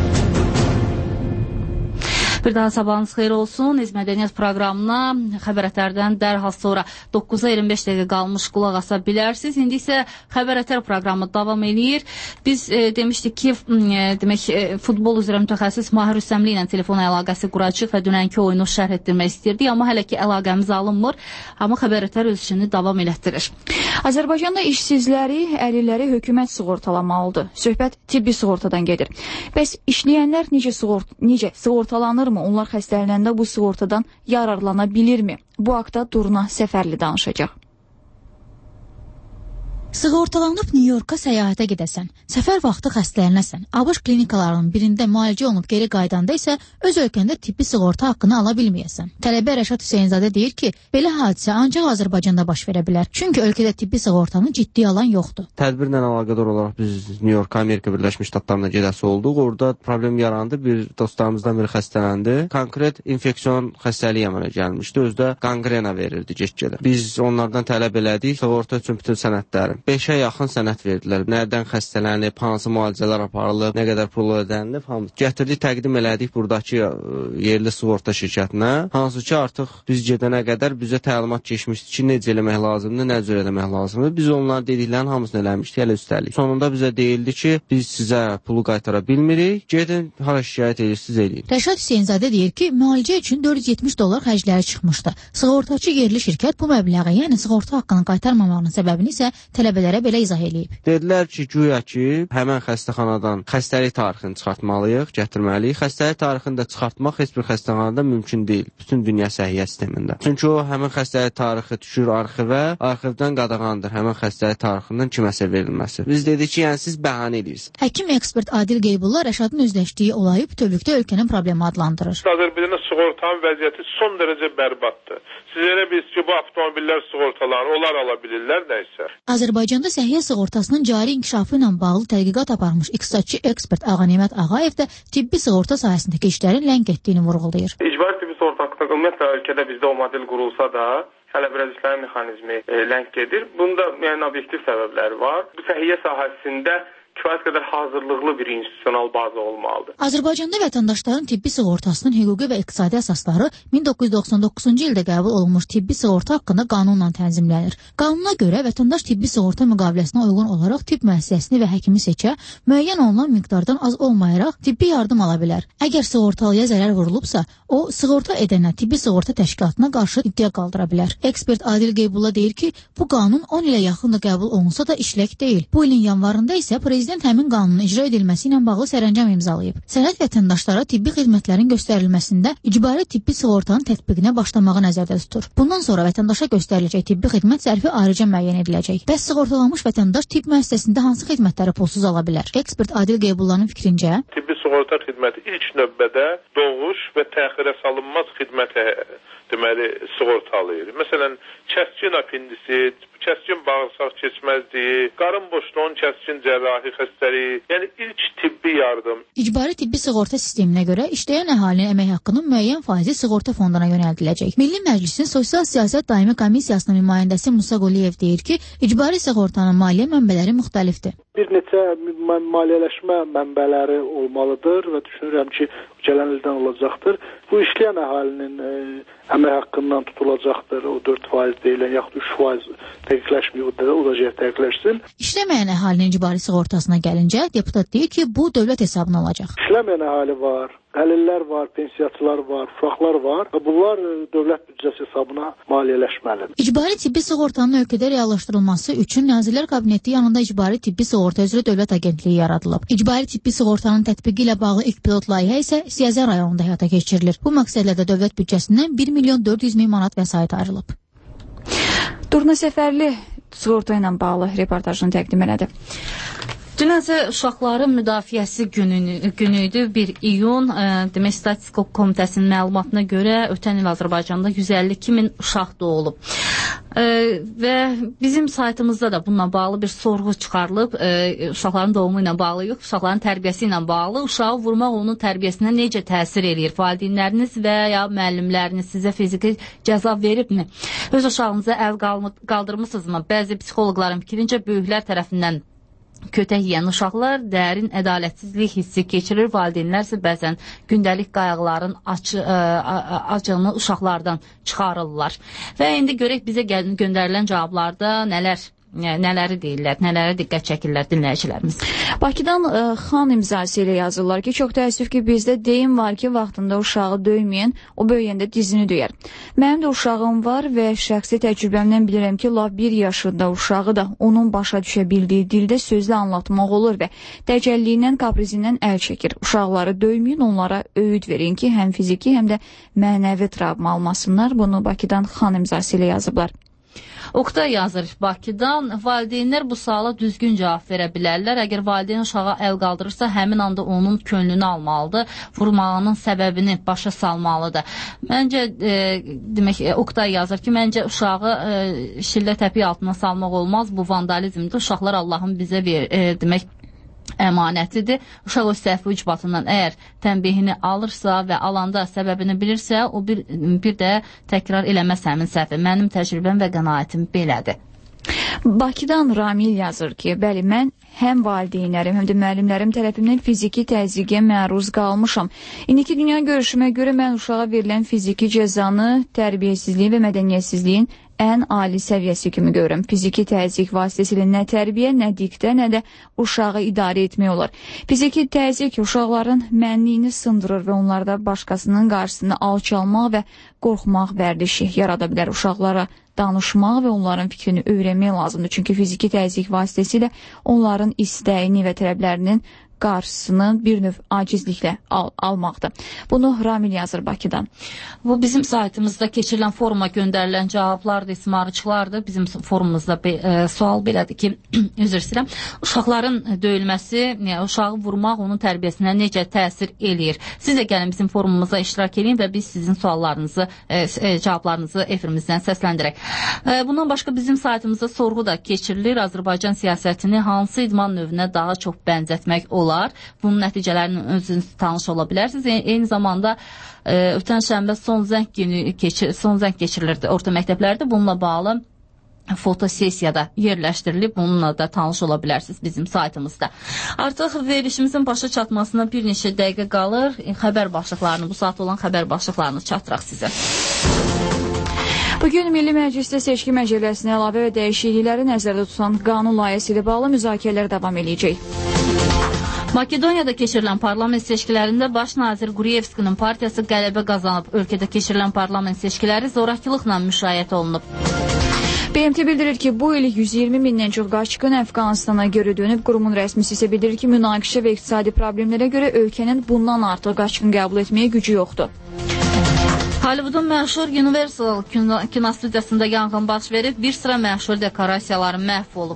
Speaker 1: Bir daha sabahınız xeyir olsun. İz Mədəniyyət proqramına Xəbər Ətərdən dərhal sonra doqquza iyirmi beş dəqiqə qalmış qulaq asa bilərsiniz. İndi isə Xəbər Ətər proqramı davam eləyir. Biz e, demişdik ki, e, demək e, futbol üzrə mütəxəssis Mahir Hüsənli ilə telefon əlaqəsi quracağıq və dünənki oyunu şərh etdirmək istirdik, amma hələ ki əlaqəmiz alınmır. Amma Xəbər Ətər öz işini davam elətdirir.
Speaker 2: Azərbaycanda işsizləri, əlilləri hökumət sığortalamalıdır. Söhbət tibbi sığortadan gedir. Bəs işləyənlər necə sığort necə sığortalanır? Onlar xəstələnəndə bu sığortadan yararlana bilirmi? Bu haqda Durna Səfərli danışacaq.
Speaker 3: Sığortalanıb Nyu-Yorka səyahətə gedəsən, səfər vaxtı xəstələnəsən, ABŞ klinikalarının birində müalicə olunub geri qaydanda isə öz ölkəndə tibbi sığorta haqqını ala bilməyəsən. Tələbə Rəşad Hüseynzadə deyir ki, belə hadisə ancaq Azərbaycanda baş verə bilər. Çünki ölkədə tibbi sığortanı ciddi alan yoxdur.
Speaker 4: Tədbirlə əlaqədar olaraq biz Nyu-Yorka, Amerika Birləşmiş Ştatlarına gedəsi olduq. Orada problem yarandı. Bir dostlarımızdan biri xəstələndi. Konkret infeksion xəstəlik əmələ gəlmişdi. Özdə qanqrena verirdi get-gedə. Biz onlardan tələb elədik sığorta üçün bütün sənədləri. beşə yaxın sənəd verdilər. Nədən xəstələnib, hansı müalicələr aparılıb, nə qədər pul ödənilib, hamı. Gətirdik, təqdim elədik buradakı yerli sığorta şirkətinə. Hansı ki, artıq biz gedənə qədər bizə təlimat keçmişdi ki, necə eləmək lazımdır, nə cür eləmək lazımdır. Biz onların dediklərinin hamısını eləmişdik, elə üstəlik. Sonunda bizə deyildi ki, biz sizə pulu qaytara bilmirik, gedin, hara şikayət edirsiniz, eləyin.
Speaker 3: Rəşad Hüseynzadə deyir ki, müalicə üçün dörd yüz yetmiş dollar xərcləri çıxmışdı. Sığortaçı yerli şirkət bu məbləği, yəni sığorta haqqını qaytarmamağının səbəbini isə tələbələrə belə izah eləyib.
Speaker 4: Dedilər ki, güya ki, həmən xəstəxanadan xəstəlik tarixini çıxartmalıyıq, gətirməliyik. Xəstəlik tarixini də çıxartmaq heç bir xəstəxanada mümkün deyil, bütün dünya səhiyyə sistemində. Çünki o həmən xəstəlik tarixi düşür arxivə, arxivdən qadağandır həmən xəstəlik tarixindən kiməsə verilməsi. Biz dedik ki, yəni siz bəhanə edirsiniz.
Speaker 3: Həkim ekspert Adil Qeybulla Rəşadın özləşdiyi olayı bütövlükdə ölkənin problemi adlandırır.
Speaker 5: Azərbaycanda sığortanın vəziyyəti son dərəcə bərbaddır. Siz elə bilirsiniz ki, bu avtomobillər sığortalanır, onlar ala bilirlər nəysə.
Speaker 3: Azərbaycanda səhiyyə sığortasının cari inkişafı ilə bağlı tədqiqat aparmış iqtisadçı ekspert Ağanimət Ağayev də tibbi sığorta sahəsindəki işlərin ləng etdiyini vurğulayır.
Speaker 15: İcbari tibbi sığorta haqqında ümumiyyətlə ölkədə bizdə o model qurulsa da, hələ biraz işlərin mexanizmi e, ləng gedir. Bunda yəni obyektiv səbəbləri var. Bu səhiyyə sahəsində kifayət qədər hazırlıqlı bir institusional baza olmalıdır.
Speaker 3: Azərbaycanda vətəndaşların tibbi sığortasının hüquqi və iqtisadi əsasları min doqquz yüz doxsan doqquzuncu ildə qəbul olunmuş tibbi sığorta haqqında qanunla tənzimlənir. Qanuna görə vətəndaş tibbi sığorta müqaviləsinə uyğun olaraq tibb müəssisəsini və həkimi seçə, müəyyən olunan miqdardan az olmayaraq tibbi yardım ala bilər. Əgər sığortalıya zərər vurulubsa, o sığorta edənə tibbi sığorta təşkilatına qarşı iddia qaldıra bilər. Ekspert Adil Qeybulla deyir ki, bu qanun on ilə yaxın da qəbul olunsa da işlək deyil. Bu ilin yanvarında isə Prezident həmin qanunun icra edilməsi ilə bağlı sərəncam imzalayıb. Sənəd vətəndaşlara tibbi xidmətlərin göstərilməsində icbari tibbi sığortanın tətbiqinə başlamağı nəzərdə tutur. Bundan sonra vətəndaşa göstəriləcək tibbi xidmət zərfi ayrıca müəyyən ediləcək. Bəs sığortalanmış vətəndaş tibb müəssisəsində hansı xidmətləri pulsuz ala bilər? Ekspert Adil Qeybulla'nın fikrincə,
Speaker 5: tibbi sığorta xidməti ilk növbədə doğuş və təxirə salınmaz xidmətə deməli sığortalayır. Məsələn, kəskin apendisit, kəskin bağırsaq keçməzliyi, qarın boşluğunun kəskin cərrahi xəstəliyi, yəni ilk tibbi yardım.
Speaker 3: İcbari tibbi sığorta sisteminə görə işləyən əhalinin əmək haqqının müəyyən faizi sığorta fonduna yönəldiləcək. Milli Məclisin Sosial Siyasət Daimi Komissiyasının nümayəndəsi Musa Quliyev deyir ki, icbari sığortanın maliyyə mənbələri müxtəlifdir.
Speaker 6: Bir neçə maliyyələşmə mənbələri olmalıdır və düşünürəm ki, gələn ildən olacaqdır. Bu işləyən əhalinin e, əmək haqqından tutulacaqdır. O dörd faiz deyilən, yaxud üç faiz dəqiqləşməyib, o da dəqiqləşsin.
Speaker 3: İşləməyən əhalinin icbari sığortasına gəlincə, deputat deyir ki, bu dövlət hesabına olacaq.
Speaker 6: İşləməyən əhali var, əlillər var, pensiyaçılar var, uşaqlar var və bunlar dövlət büdcəsi hesabına maliyyələşməlidir.
Speaker 3: İcbari tibbi sığortanın ölkədə reallaşdırılması üçün Nazirlər Kabineti yanında icbari tibbi sığorta üzrə dövlət agentliyi yaradılıb. İcbari tibbi sığortanın tətbiqi ilə bağlı ilk pilot layihə isə Siyəzən rayonunda həyata keçirilir. Bu məqsədlə də dövlət büdcəsindən bir milyon dörd yüz min manat vəsait ayrılıb.
Speaker 2: Durna Səfərli sığorta ilə bağlı reportajını təqdim elədi.
Speaker 1: Dünəzə uşaqların müdafiəsi günü, günüydü. bir iyun e, demək statistika komitəsinin məlumatına görə ötən il Azərbaycanda yüz əlli iki min uşaq doğulub. E, və bizim saytımızda da bununla bağlı bir sorğu çıxarılıb. E, uşaqların doğumu ilə bağlı yox, uşaqların tərbiyəsi ilə bağlı. Uşağı vurmaq onun tərbiyəsinə necə təsir eləyir? Valideynləriniz və ya müəllimləriniz sizə fiziki cəza veribmi? Öz uşağınıza əl qaldırmısınızmı? Bəzi psixoloqların fikrincə böyüklər tərəfindən kötək yeyən uşaqlar dərin ədalətsizlik hissi keçirir. Valideynlər isə bəzən gündəlik qayğıların acı, acını uşaqlardan çıxarırlar. Və indi görək bizə göndərilən cavablarda nələr nələri deyirlər, nələrə diqqət çəkirlər dinləyicilərimiz.
Speaker 2: Bakıdan ə, xan imzası ilə yazırlar ki, çox təəssüf ki, bizdə deyim var ki, vaxtında uşağı döyməyən, o böyüyəndə dizini döyər. Mənim də uşağım var və şəxsi təcrübəmdən bilirəm ki, lap bir yaşında uşağı da onun başa düşə bildiyi dildə sözlə anlatmaq olur və dəcəlliyindən, kaprizindən əl çəkir. Uşaqları döyməyin, onlara öyüd verin ki, həm fiziki, həm də mənəvi travma almasınlar. Bunu Bakıdan xan imzası ilə yazıblar.
Speaker 1: Oqtay yazır Bakıdan, valideynlər bu suala düzgün cavab verə bilərlər. Əgər valideyn uşağa əl qaldırırsa, həmin anda onun könlünü almalıdır, vurmağının səbəbini başa salmalıdır. Məncə, e, demək, Oqtay yazır ki, məncə uşağı e, şillə təpiy altına salmaq olmaz, bu vandalizmdir. Uşaqlar Allahın bizə ver, e, demək, əmanətidir. Uşaq o səhvi ucbatından əgər tənbihini alırsa və alanda səbəbini bilirsə, o bir, bir də təkrar eləməz həmin səhvi. Mənim təcrübəm və qənaətim belədir.
Speaker 2: Bakıdan Ramil yazır ki, bəli, mən həm valideynlərim, həm də müəllimlərim tərəfindən fiziki təzyiqə məruz qalmışam. İndiki dünya görüşümə görə mən uşağa verilən fiziki cəzanı tərbiyəsizliyin və mədəniyyətsizliyin ən ali səviyyəsi kimi görürəm. Fiziki təzyiq vasitəsilə nə tərbiyə, nə diktə, nə də uşağı idarə etmək olar. Fiziki təzyiq uşaqların mənliyini sındırır və onlarda başqasının qarşısını alçalmaq və qorxmaq vərdişi yarada bilər. Uşaqlara danışmaq və onların fikrini öyrənmək lazımdır. Çünki fiziki təzyiq vasitəsilə onların istəyini və tələblərinin qarşısını bir növ acizliklə al almaqdır. Bunu Ramil yazır Bakıdan.
Speaker 1: Bu bizim saytımızda keçirilən foruma göndərilən cavablardır, ismarıcılardır. Bizim forumumuzda be, e, sual belədir ki, üzr istəyirəm, uşaqların döyülməsi, yəni, uşağı vurmaq onun tərbiyəsinə necə təsir eləyir? Siz də gəlin bizim forumumuza iştirak edin və biz sizin suallarınızı, e, e, cavablarınızı efirimizdən səsləndirək. E, bundan başqa bizim saytımızda sorğu da keçirilir. Azərbaycan siyasətini hansı idman növünə daha çox bənzətmək olar? Bunun nəticələrinin özünüz tanış ola bilərsiniz. Eyni zamanda e, ötən şənbə son zəng günü keçir, son zəng keçirilirdi orta məktəblərdə. Bununla bağlı fotosesiyada yerləşdirilib. Bununla da tanış ola bilərsiniz bizim saytımızda. Artıq verilişimizin başa çatmasına bir neçə dəqiqə qalır. Xəbər başlıqlarını, bu saat olan xəbər başlıqlarını çatdıraq sizə.
Speaker 2: Bugün Milli Məclisdə seçki məcəlləsinə əlavə və dəyişiklikləri nəzərdə tutan qanun layihəsi ilə bağlı müzakirələr davam edəcək.
Speaker 1: Makedoniyada keçirilən parlament seçkilərində baş nazir Quriyevskinin partiyası qələbə qazanıb. Ölkədə keçirilən parlament seçkiləri zorakılıqla müşayiət olunub.
Speaker 2: B M T bildirir ki, bu il yüz iyirmi mindən çox qaçqın Əfqanistana görə dönüb. Qurumun rəsmisi isə bildirir ki, münaqişə və iqtisadi problemlərə görə ölkənin bundan artıq qaçqın qəbul etməyə gücü yoxdur.
Speaker 1: Hollywoodun məşhur Universal kinostudiyasında yanğın baş verib, bir sıra məşhur dekorasiyaları məhv olub.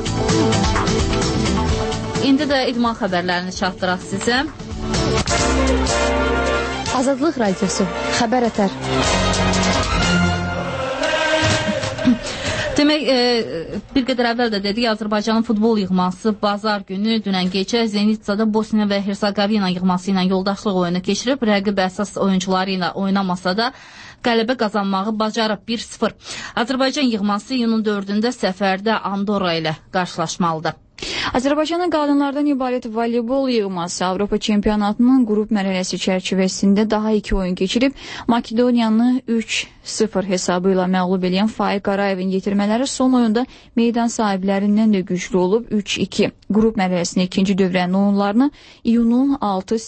Speaker 1: İndi də idman xəbərlərini çatdıraq sizə.
Speaker 7: Azadlıq Radiosu, xəbər ətər.
Speaker 1: Demək, e, bir qədər əvvəl də dedik, Azərbaycanın futbol yığması bazar günü dünən gecə Zenitsada Bosniya və Hersegovina yığması ilə yoldaşlıq oyunu keçirib. Rəqib əsas oyuncuları ilə oynamasa da qələbə qazanmağı bacarıb bir sıfır. Azərbaycan yığması iyunun dördündə səfərdə Andorra ilə qarşılaşmalıdır.
Speaker 2: Azərbaycanın qadınlardan ibarət voleybol yığması Avropa çempionatının qrup mərhələsi çərçivəsində daha iki oyun keçirib. Makedoniyanı üç sıfır hesabı ilə məğlub edən Faiq Qarayevin yetirmələri son oyunda meydan sahiblərindən də güclü olub üç iki. Qrup mərhələsinin ikinci dövrənin oyunlarını iyunun altı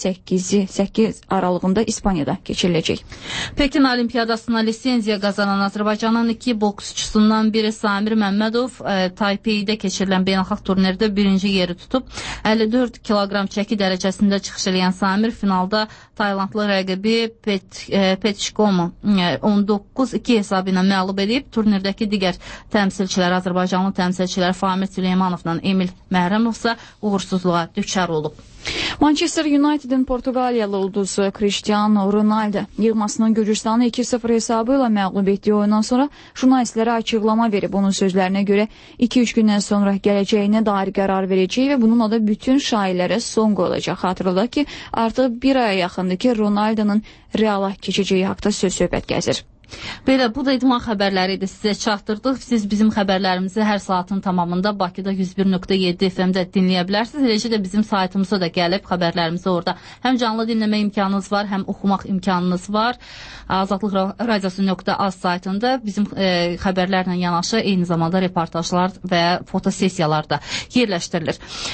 Speaker 2: səkkiz aralığında İspaniyada keçiriləcək. Pekin
Speaker 1: Olimpiyadasına lisenziya qazanan Azərbaycanın iki boksçusundan biri Samir Məmmədov e, Taipei'də keçirilən beynəlxalq turnirdə birinci yeri tutub. əlli dörd kiloqram çəki dərəcəsində çıxış edən Samir finalda Taylandlı rəqibi Pet, e, Petişkomu e, on doqquz iki hesabı ilə məğlub edib. Turnirdəki digər təmsilçilər, Azərbaycanlı təmsilçilər Famir Süleymanovla Emil Məhrəmovsa uğursuzluğa düçar olub.
Speaker 2: Manchester United'in Portuqaliyalı ulduzu Cristiano Ronaldo yığmasının Gürcüstanı iki sıfır hesabı ilə məğlub etdiyi oyundan sonra jurnalistlərə açıqlama verib. Onun sözlərinə görə iki üç gündən sonra gələcəyinə dair qərar verəcək və bununla da bütün şayilərə son qoyulacaq. Xatırladaq ki, artıq bir aya yaxındır ki, Ronaldo'nun Reala keçəcəyi haqda söz-söhbət gəzir.
Speaker 1: Belə, bu da idman xəbərləri idi, sizə çatdırdıq. Siz bizim xəbərlərimizi hər saatın tamamında Bakıda yüz bir nöqtə yeddi F M-də dinləyə bilərsiniz. Eləcə də bizim saytımıza da gəlib xəbərlərimizi orada həm canlı dinləmə imkanınız var, həm oxumaq imkanınız var. Azadlıq Radiosu nöqtə az saytında bizim e, xəbərlərlə yanaşı eyni zamanda reportajlar və fotosesiyalar da yerləşdirilir.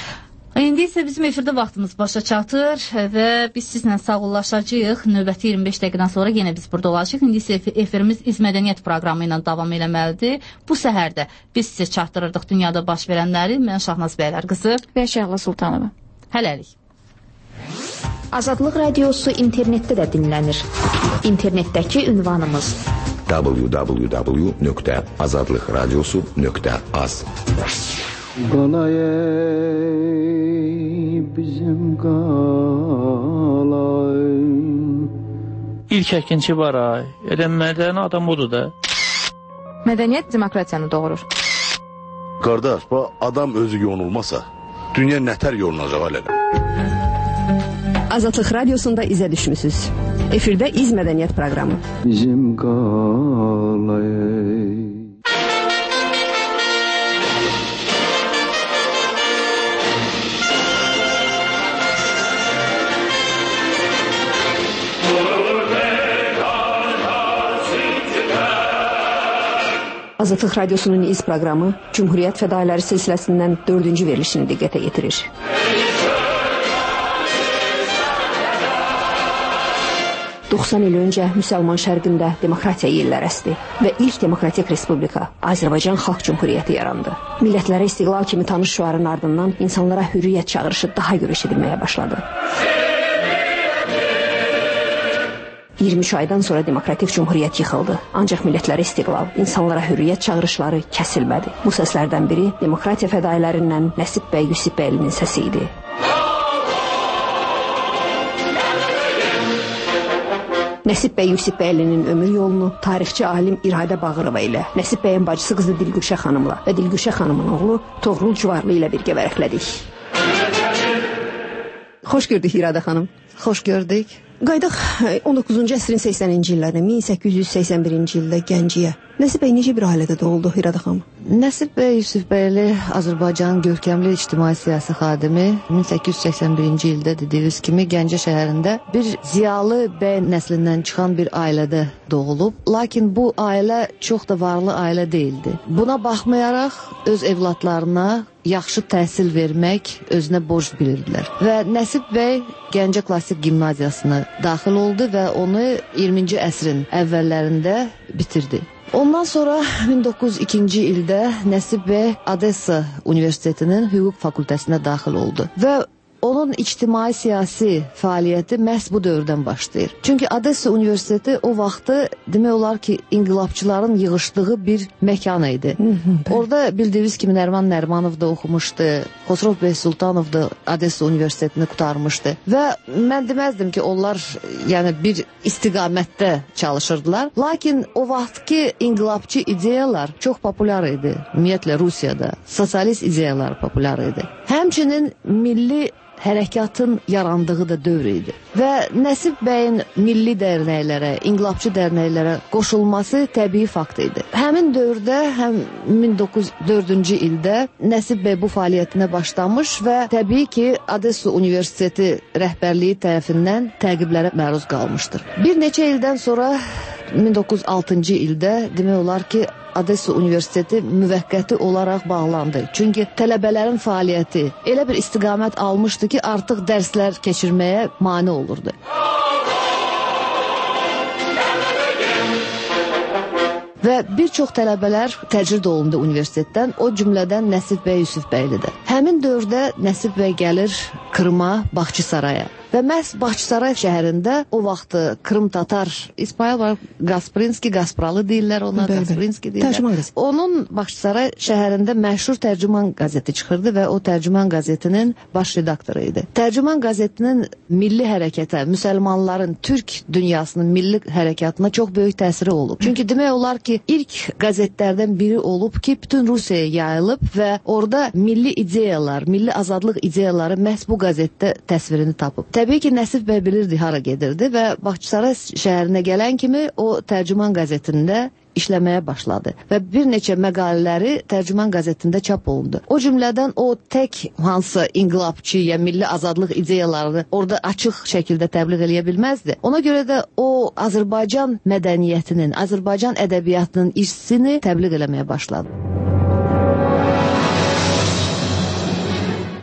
Speaker 1: İndi isə bizim efirdə vaxtımız başa çatır və biz sizlə sağollaşacağıq. Növbəti iyirmi beş dəqiqədən sonra yenə biz burada olacaq. İndi isə efirimiz İz Mədəniyyət proqramı ilə davam eləməlidir. Bu səhərdə biz sizə çatdırırdıq dünyada baş verənləri. Mən Şahnaz Bəylər qızı
Speaker 2: və Şəhla Sultanova.
Speaker 1: Hələlik.
Speaker 23: Azadlıq Radiosu internetdə də dinlənir. İnternetdəki ünvanımız
Speaker 24: w w w nöqtə azadlıq radiosu nöqtə az.
Speaker 8: Qalay bizim qalay. İlk əkinçi var ay. Elə mədəni adam odur da.
Speaker 22: Mədəniyyət demokratiyanı doğurur.
Speaker 10: Qardaş, bu adam özü yonulmasa, dünya nətər yolunacaq alədə?
Speaker 21: Azadlıq radiosunda izə düşmüsünüz. Efirdə İz Mədəniyyət proqramı.
Speaker 8: Bizim qalay.
Speaker 21: Azadlıq radiosunun İz proqramı Cümhuriyyət fədailəri silsiləsindən dördüncü verilişini diqqətə yetirir. doxsan il öncə müsəlman şərqində demokratiya yellər əsdi və ilk demokratik respublika Azərbaycan Xalq Cümhuriyyəti yarandı. Millətlərə istiqlal kimi tanış şüarın ardından insanlara hürriyyət çağırışı daha görə eşidilməyə başladı. iyirmi üç aydan sonra demokratik cümhuriyyət yıxıldı. Ancaq millətlərə istiqlal, insanlara hürriyyət çağırışları kəsilmədi. Bu səslərdən biri demokratiya fədailərindən Nəsib bəy Yusif bəylinin səsi idi. Nəsib bəy Yusif bəylinin ömür yolunu tarixçi alim İradə Bağırova ilə, Nəsib bəyin bacısı qızı Dilgüşə xanımla və Dilgüşə xanımın oğlu Toğrul Cuvarlı ilə birgə vərəqlədik. Xoş gördük İradə xanım. Xoş gördük. Qaydaq on doqquzuncu əsrin səksəninci illərdə min səkkiz yüz səksən birinci ildə Gəncəyə. Nəsib bəy necə bir ailədə doğuldu İradə xanım?
Speaker 11: Nəsib bəy Yusif bəyli Azərbaycanın görkəmli ictimai siyasi xadimi min səkkiz yüz səksən birinci ildə dediyiniz kimi Gəncə şəhərində bir ziyalı bəy nəslindən çıxan bir ailədə doğulub. Lakin bu ailə çox da varlı ailə deyildi. Buna baxmayaraq öz evladlarına yaxşı təhsil vermək özünə borc bilirdilər. Və Nəsib bəy Gəncə Klassik Gimnaziyasına daxil oldu və onu iyirminci əsrin əvvəllərində bitirdi. Ondan sonra min doqquz yüz ikinci ildə Nəsib bəy Odessa Universitetinin hüquq fakültəsinə daxil oldu və onun ictimai siyasi fəaliyyəti məhz bu dövrdən başlayır. Çünki Odessa Universiteti o vaxtı demək olar ki, inqilabçıların yığışdığı bir məkan idi. Orada bildiyiniz kimi Nərman Nərmanov da oxumuşdu, Xosrov bəy Sultanov da Odessa Universitetini qutarmışdı və mən deməzdim ki, onlar yəni bir istiqamətdə çalışırdılar. Lakin o vaxtki inqilabçı ideyalar çox populyar idi. Ümumiyyətlə Rusiyada sosialist ideyalar populyar idi. Həmçinin milli hərəkatın yarandığı da dövr idi. Və Nəsib bəyin milli dərnəklərə, inqilabçı dərnəklərə qoşulması təbii fakt idi. Həmin dövrdə, həm min doqquz yüz dördüncü ildə Nəsib bəy bu fəaliyyətinə başlamış və təbii ki, Odessa Universiteti rəhbərliyi tərəfindən təqiblərə məruz qalmışdır. Bir neçə ildən sonra min doqquz yüz altıncı ildə demək olar ki, Odessa Universiteti müvəqqəti olaraq bağlandı. Çünki tələbələrin fəaliyyəti elə bir istiqamət almışdı ki, artıq dərslər keçirməyə mane olurdu. Və bir çox tələbələr təcrid olundu universitetdən, o cümlədən Nəsib bəy Yusif bəyli də. Həmin dövrdə Nəsib bəy gəlir Krıma, Baxçısaraya. Və məhz Baxçısaray şəhərində o vaxtı Krım Tatar, İsmail var, Qasprinski, Qaspralı deyirlər ona, Qasprinski deyirlər. Onun Baxçısaray şəhərində məşhur Tərcüman qəzeti çıxırdı və o Tərcüman qəzetinin baş redaktoru idi. Tərcüman qəzetinin milli hərəkətə, müsəlmanların, Türk dünyasının milli hərəkatına çox böyük təsiri olub. Çünki demək olar ki, ilk qəzetlərdən biri olub ki, bütün Rusiyaya yayılıb və orada milli ideyalar, milli azadlıq ideyaları məhz bu qəzetdə təsvirini tapıb. Təbii ki, Nəsib bəy bilirdi hara gedirdi və Baxçısaray şəhərinə gələn kimi o Tərcüman qəzetində işləməyə başladı və bir neçə məqalələri Tərcüman qəzetində çap olundu. O cümlədən o tək hansı inqilabçı ya milli azadlıq ideyalarını orada açıq şəkildə təbliğ eləyə bilməzdi. Ona görə də o Azərbaycan mədəniyyətinin, Azərbaycan ədəbiyyatının işçisini təbliğ eləməyə başladı. Həmin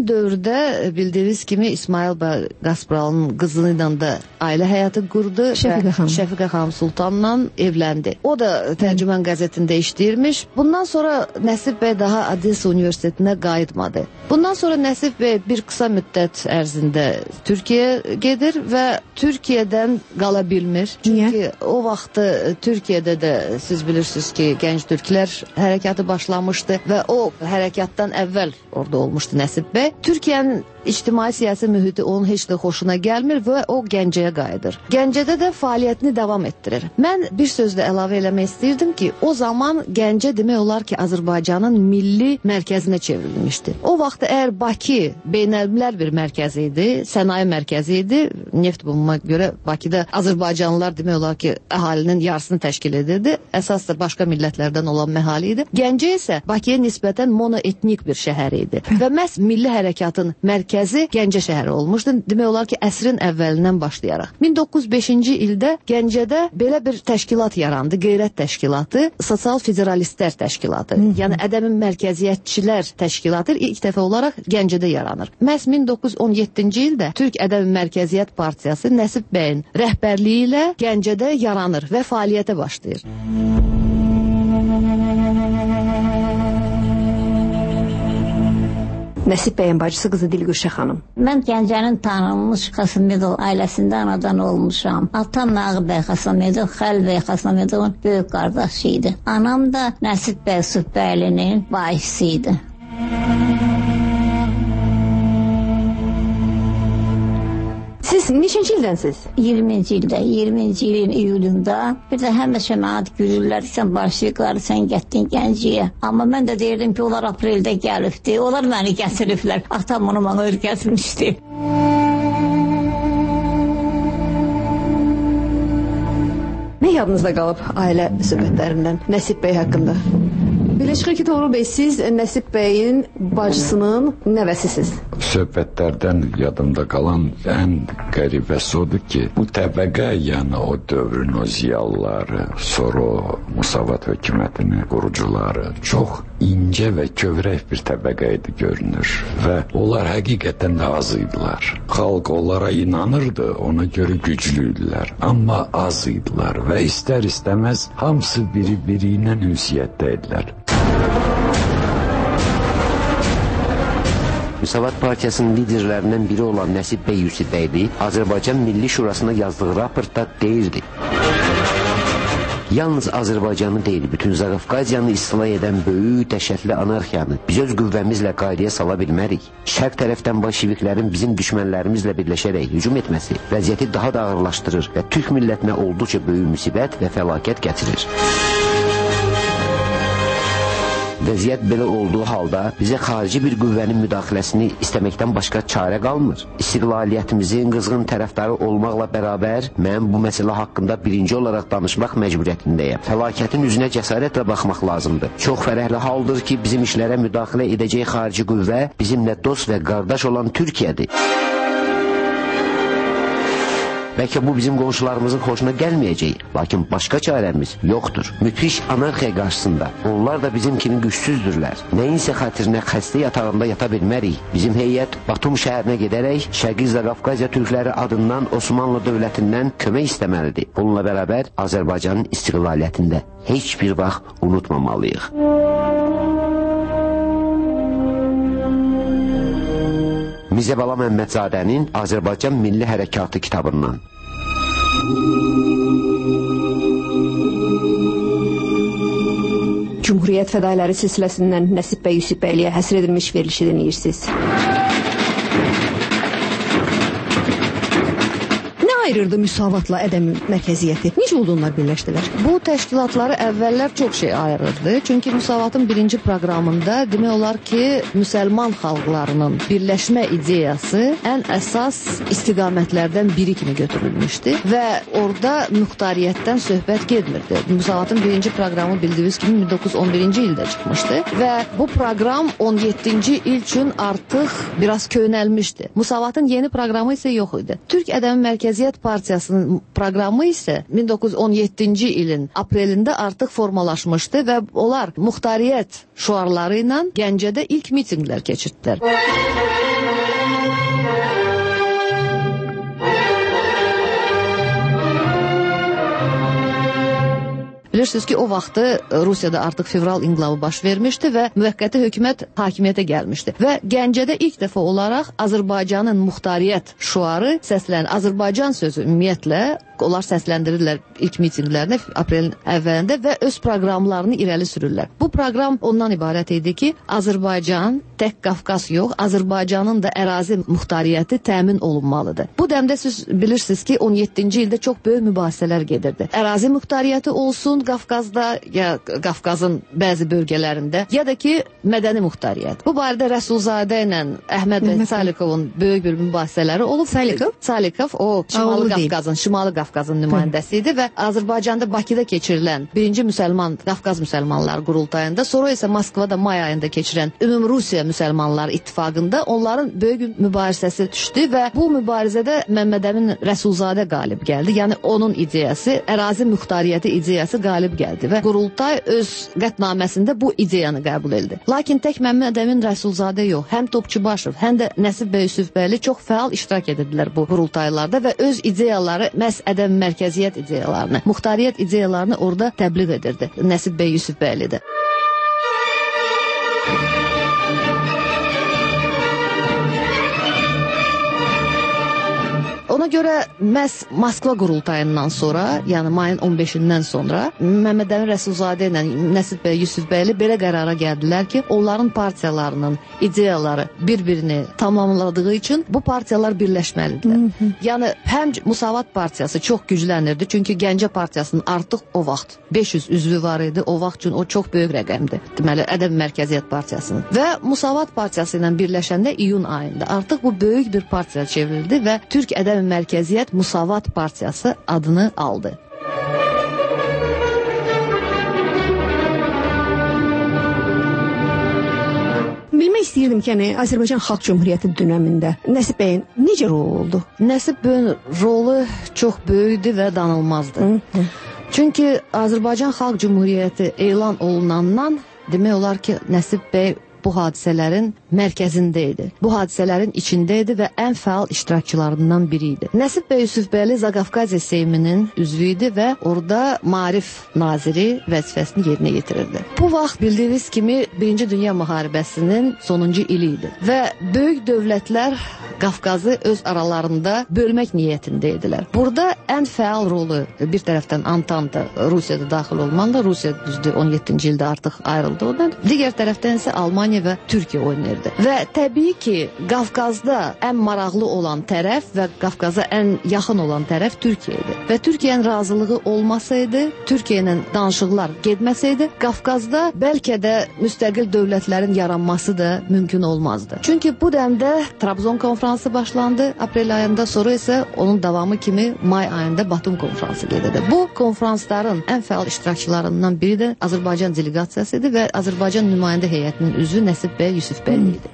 Speaker 11: Həmin dövrdə bildiyiniz kimi İsmail bəy Qaspralın qızı ilə də ailə həyatı qurdu. Şəfiqə xanım. Şəfiqə xanım Sultanla evləndi. O da Tərcümən qəzetində işləyirmiş. Bundan sonra Nəsib bəy daha Odessa Universitetinə qayıtmadı. Bundan sonra Nəsib bəy bir qısa müddət ərzində Türkiyəyə gedir və Türkiyədən qala bilmir. Çünki o vaxtı Türkiyədə də siz bilirsiniz ki, gənc türklər hərəkatı başlamışdı və o hərəkatdan əvvəl orada olmuşdu Nəsib bəy. Türkiyənin ictimai siyasi mühiti onun heç də xoşuna gəlmir və o Gəncəyə qayıdır. Gəncədə də fəaliyyətini davam etdirir. Mən bir sözlə əlavə eləmək istəyirdim ki, o zaman Gəncə demək olar ki, Azərbaycanın milli mərkəzinə çevrilmişdi. O vaxt əgər Bakı beynəlmiləl bir mərkəz idi, sənaye mərkəzi idi, neft bulunma görə Bakıda Azərbaycanlılar demək olar ki, əhalinin yarısını təşkil edirdi. Əsas da başqa millətlərdən olan məhali idi. Gəncə isə Bakıya nisbətən monoetnik bir şəhər idi və məhz milli hərəkatın mərkəzi Mərkəzi Gəncə şəhəri olmuşdu. Demək olar ki, əsrin əvvəlindən başlayaraq. min doqquz yüz beşinci ildə Gəncədə belə bir təşkilat yarandı, Qeyrət təşkilatı, Sosial Federalistlər təşkilatı. Hı -hı. Yəni ədəmin mərkəziyyətçilər təşkilatı ilk dəfə olaraq Gəncədə yaranır. Məhz min doqquz yüz on yeddinci ildə Türk Ədəbi Mərkəziyyət Partiyası Nəsib bəyin rəhbərliyi ilə Gəncədə yaranır və fəaliyyətə başlayır.
Speaker 21: Nəsib bəyin bacısı qızı Dilgüşə xanım.
Speaker 9: Mən Gəncənin tanınmış Xasamedov ailəsində anadan olmuşam. Atam Nağıb bəy Xasamedov, Xəlil bəy Xasamedovun böyük qardaşı idi. Anam da Nəsib bəy Sübbəylinin bayisi idi.
Speaker 21: Siz neçinci ildənsiz?
Speaker 9: iyirminci ildə, iyirminci ilin iyulunda bir də həmişə mənə gülürlər, sən başlayıqları, sən getdin Gəncəyə. Amma mən də deyirdim ki, onlar apreldə gəlibdi, onlar məni gətiriblər. Atam onu mənə öyrətmişdi.
Speaker 21: Nə yadınızda qalıb ailə söhbətlərindən Nəsib bəy haqqında? Belə çıxır ki, Toğrul bəy, siz Nəsib bəyin bacısının nəvəsisiz.
Speaker 12: Söhbətlərdən yadımda qalan ən qəribəsi odur ki, bu təbəqə, yəni o dövrün o ziyalıları, sonra o Musavat hökumətinin qurucuları çox incə və kövrək bir təbəqə idi görünür və onlar həqiqətən də az idilər. Xalq onlara inanırdı, ona görə güclüydülər, amma az idilər və istər-istəməz hamısı biri-biri ilə ünsiyyətdə idilər.
Speaker 13: Müsavat Partiyasının liderlərindən biri olan Nəsib bəy Yusifbəyli Azərbaycan Milli Şurasına yazdığı raportda deyirdi: yalnız Azərbaycanı deyil, bütün Zaqafqaziyanı istila edən böyük dəhşətli anarxiyanı biz öz qüvvəmizlə qaydaya sala bilmərik. Şərq tərəfdən bolşeviklərin bizim düşmənlərimizlə birləşərək hücum etməsi vəziyyəti daha da ağırlaşdırır və Türk millətinə olduqca böyük müsibət və fəlakət gətirir. Vəziyyət belə olduğu halda bizə xarici bir qüvvənin müdaxiləsini istəməkdən başqa çarə qalmır. İstiqlaliyyətimizin qızğın tərəfdarı olmaqla bərabər mən bu məsələ haqqında birinci olaraq danışmaq məcburiyyətindəyəm. Fəlakətin üzünə cəsarətlə baxmaq lazımdır. Çox fərəhli haldır ki, bizim işlərə müdaxilə edəcək xarici qüvvə bizimlə dost və qardaş olan Türkiyədir. Bəlkə bu bizim qonşularımızın xoşuna gəlməyəcək, lakin başqa çarəmiz yoxdur. Müthiş anarxiya qarşısında onlar da bizimkinin gücsüzdürlər. Nəyinsə xatirinə xəstə yatağında yata bilmərik. Bizim heyət Batum şəhərinə gedərək Şərqi Zaqafqaziya türkləri adından Osmanlı dövlətindən kömək istəməlidir. Bununla bərabər Azərbaycanın istiqlaliyyətində heç bir vaxt unutmamalıyıq. Mirzə Bala Məmmədzadənin Azərbaycan Milli Hərəkatı kitabından.
Speaker 21: Cumhuriyyət fədailəri silsiləsindən Nəsib bəy Yusifbəyliyə həsr edilmiş verilişi dinləyirsiniz. Ayırırdı müsavatla ədəmi mərkəziyyəti. Necə oldu onlar birləşdilər?
Speaker 11: Bu təşkilatları əvvəllər çox şey ayırırdı. Çünki Müsavatın birinci proqramında demək olar ki, müsəlman xalqlarının birləşmə ideyası ən əsas istiqamətlərdən biri kimi götürülmüşdü və orada muxtariyyətdən söhbət getmirdi. Müsavatın birinci proqramı bildiyiniz kimi min doqquz yüz on birinci ildə çıxmışdı və bu proqram on yeddinci il üçün artıq biraz köhnəlmişdi. Müsavatın yeni proqramı isə yox idi. Türk Ədəmi Mərkəziyyət Partiyasının proqramı isə min doqquz yüz on yeddinci ilin aprelində artıq formalaşmışdı və onlar muxtariyyət şüarları ilə Gəncədə ilk mitinqlər keçirdilər. Bilirsiniz ki, o vaxtı Rusiyada artıq fevral inqilabı baş vermişdi və müvəqqəti hökumət hakimiyyətə gəlmişdi. Və Gəncədə ilk dəfə olaraq Azərbaycanın muxtariyyət şüarı səslənir. Azərbaycan sözü ümumiyyətlə onlar səsləndirirlər ilk mitinqlərini aprelin əvvəlində və öz proqramlarını irəli sürürlər. Bu proqram ondan ibarət idi ki, Azərbaycan tək Qafqaz yox, Azərbaycanın da ərazi muxtariyyəti təmin olunmalıdır. Bu dəmdə siz bilirsiniz ki, on yeddinci ildə çox böyük mübahisələr gedirdi. Ərazi muxtariyyəti olsun Qafqazda ya Qafqazın bəzi bölgələrində, ya da ki, mədəni muxtariyyət. Bu barədə Rəsulzadə ilə Əhməd bəy Salikovun böyük bir mübahisələri olub. Salikov? Salikov, o Şimali Qafqazın, Şimali Qafqazın nümayəndəsi idi və Azərbaycanda Bakıda keçirilən birinci müsəlman, Qafqaz müsəlmanlar qurultayında, sonra isə Moskvada may ayında keçirən Ümum Rusiya müsəlmanlar ittifaqında onların böyük mübarizəsi düşdü və bu mübarizədə Məmməd Əmin Rəsulzadə qalib gəldi. Yəni onun ideyası, ərazi muxtariyyəti ideyası qalib gəldi və qurultay öz qətnaməsində bu ideyanı qəbul etdi. Lakin tək Məmməd Əmin Rəsulzadə yox, həm Topçubaşov, həm də Nəsib bəy Yusifbəyli çox fəal iştirak edirdilər bu qurultaylarda və öz ideyaları, məhz ədəb mərkəziyyət ideyalarını, muxtariyyət ideyalarını orada təbliğ edirdi Nəsib bəy Yusifbəyli də. Ona görə məhz Moskva qurultayından sonra, yəni mayın on beşindən sonra Məmməd Əmin Rəsulzadə ilə Nəsib bəy Yusifbəyli belə qərara gəldilər ki, onların partiyalarının ideyaları bir-birini tamamladığı üçün bu partiyalar birləşməlidirlər. Yəni həm Musavat partiyası çox güclənirdi, çünki Gəncə partiyasının artıq o vaxt beş yüz üzvü var idi, o vaxt üçün o çox böyük rəqəmdir. Deməli, Ədəb Mərkəziyyət partiyasının. Və Musavat partiyası ilə birləşəndə iyun ayında artıq bu böyük bir partiya çevrildi və Türk Ədəb Mərkəziyyət Musavat partiyası adını aldı.
Speaker 21: Bilmək istəyirdim ki, yəni, Azərbaycan Xalq Cümhuriyyəti dönəmində Nəsib bəyin necə rolu oldu?
Speaker 11: Nəsib bəyin rolu çox böyükdü və danılmazdı. Hı -hı. Çünki Azərbaycan Xalq Cümhuriyyəti elan olunandan demək olar ki, Nəsib bəy bu hadisələrin mərkəzində idi. Bu hadisələrin içində idi və ən fəal iştirakçılarından biri idi. Nəsib bəy Yusifbəyli Zaqafqaziya Seyminin üzvü idi və orada Maarif naziri vəzifəsini yerinə yetirirdi. Bu vaxt bildiyiniz kimi Birinci Dünya Müharibəsinin sonuncu ili idi və böyük dövlətlər Qafqazı öz aralarında bölmək niyyətində idilər. Burada ən fəal rolu bir tərəfdən Antanta, Rusiyada daxil olmanla, Rusiya düzdür on yeddinci ildə artıq ayrıldı ondan. Digər tərəfdən isə Almaniya və Türkiyə oynayırdı. Və təbii ki, Qafqazda ən maraqlı olan tərəf və Qafqaza ən yaxın olan tərəf Türkiyə idi. Və Türkiyənin razılığı olmasaydı, Türkiyə ilə danışıqlar getməsəydi, Qafqazda bəlkə də müstəqil dövlətlərin yaranması da mümkün olmazdı. Çünki bu dəmdə Trabzon konfransı başlandı aprel ayında, sonra isə onun davamı kimi may ayında Batum konfransı gedirdi. Bu konfransların ən fəal iştirakçılarından biri də Azərbaycan delegasiyası idi və Azərbaycan nümayəndə heyətinin üzvü Nəsib bəy Yusifbəyli idi.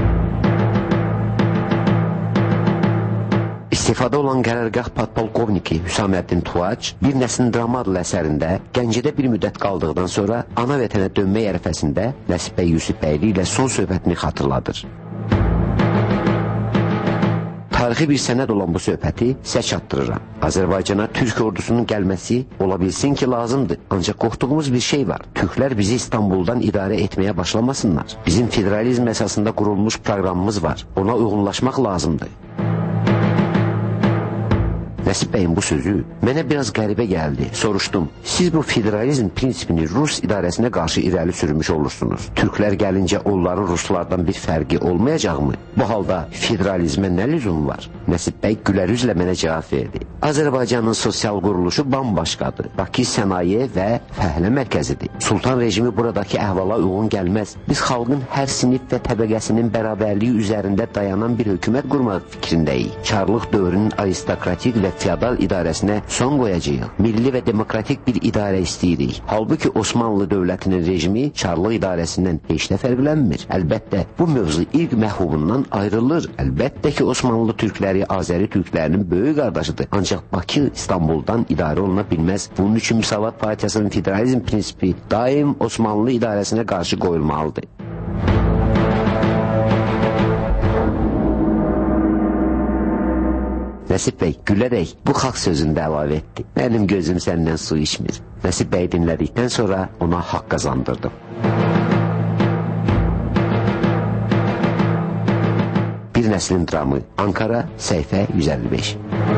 Speaker 13: İstifada olan qərargah podpolkovniki Hüsaməddin Tuac bir nəslin drama adlı əsərində Gəncədə bir müddət qaldıqdan sonra ana vətənə dönmək ərəfəsində Nəsib bəy Yusifbəyli ilə son söhbətini xatırladır. Tarixi bir sənəd olan bu söhbəti sizə çatdırıram. Azərbaycana Türk ordusunun gəlməsi ola bilsin ki, lazımdır. Ancaq qorxduğumuz bir şey var. Türklər bizi İstanbuldan idarə etməyə başlamasınlar. Bizim federalizm əsasında qurulmuş proqramımız var. Ona uyğunlaşmaq lazımdır. Nəsib bəyin bu sözü mənə biraz qəribə gəldi. Soruşdum, siz bu federalizm prinsipini Rus idarəsinə qarşı irəli sürmüş olursunuz. Türklər gəlincə onların Ruslardan bir fərqi olmayacaqmı? Bu halda federalizmə nə lüzum var? Nəsib bəy gülər üzlə mənə cavab verdi. Azərbaycanın sosial quruluşu bambaşqadır. Bakı sənaye və fəhlə mərkəzidir. Sultan rejimi buradakı əhvala uyğun gəlməz. Biz xalqın hər sinif və təbəqəsinin bərabərliyi üzərində dayanan bir hökumət qurmaq fikrindəyik. Çarlıq dövrünün aristokratik və feodal idarəsinə son qoyacağıq. Milli və demokratik bir idarə istəyirik. Halbuki Osmanlı dövlətinin rejimi Çarlıq idarəsindən heç də fərqlənmir. Əlbəttə, bu mövzu ilk məhbubundan ayrılır. Əlbəttə ki, Osmanlı türkləri Azəri türklərinin böyük qardaşıdır. Ancaq Bakı İstanbuldan idarə oluna bilməz. Bunun üçün Müsavat Partiyasının federalizm prinsipi daim Osmanlı idarəsinə qarşı qoyulmalıdır. Nəsib bəy gülərək bu xalq sözündə əlavə etdi. Mənim gözüm səndən su içmir. Nəsib bəyi dinlədikdən sonra ona haqq qazandırdım. Bir nəslin dramı. Ankara, səhifə yüz əlli beş.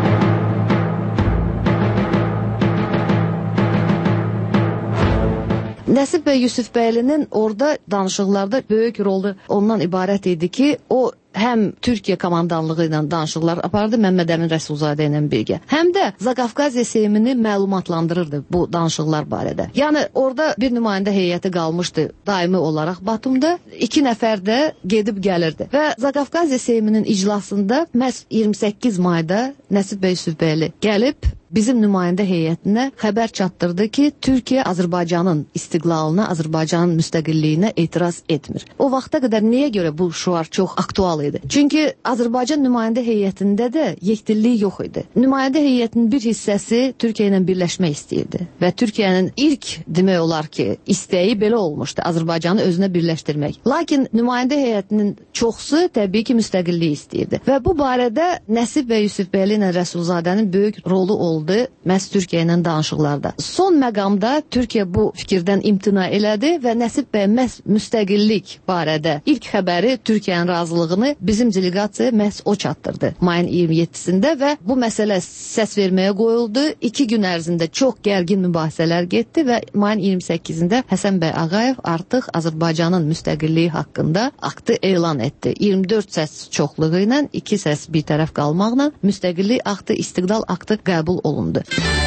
Speaker 11: Nəsib bəy Yusifbəylinin orada danışıqlarda böyük rolu ondan ibarət idi ki, o həm Türkiyə komandanlığı ilə danışıqlar apardı Məmməd Əmin Rəsulzadə ilə birgə. Həm də Zaqafqaziya Seymini məlumatlandırırdı bu danışıqlar barədə. Yəni orada bir nümayəndə heyəti qalmışdı daimi olaraq Batumda. İki nəfər də gedib gəlirdi. Və Zaqafqaziya Seyminin iclasında məhz iyirmi səkkiz mayda Nəsib bəy Yusifbəyli gəlib bizim nümayəndə heyətinə xəbər çatdırdı ki, Türkiyə Azərbaycanın istiqlalına, Azərbaycanın müstəqilliyinə etiraz etmir. O vaxta qədər niyə görə bu şüar çox aktual idi? Çünki Azərbaycan nümayəndə heyətində də yekdillik yox idi. Nümayəndə heyətinin bir hissəsi Türkiyə ilə birləşmək istəyirdi və Türkiyənin ilk demək olar ki, istəyi belə olmuşdu, Azərbaycanı özünə birləşdirmək. Lakin nümayəndə heyətinin çoxsu təbii ki, müstəqillik istəyirdi. Və bu barədə Nəsib bəy Yusifbəyli ilə Rəsulzadənin böyük rolu oldu məhz Türkiyə ilə danışıqlarda. Son məqamda Türkiyə bu fikirdən imtina elədi və Nəsib bəy məhz müstəqillik barədə ilk xəbəri Türkiyənin razılığını bizim delegasiya məhz o çatdırdı mayın iyirmi yeddisində və bu məsələ səs verməyə qoyuldu. İki gün ərzində çox gərgin mübahisələr getdi və mayın iyirmi səkkizində Həsən bəy Ağayev artıq Azərbaycanın müstəqilliyi haqqında aktı elan etdi. iyirmi dörd səs çoxluğu ilə iki səs bir tərəf qalmaqla müstəqillik aktı, istiqlal aktı qəbul olundu.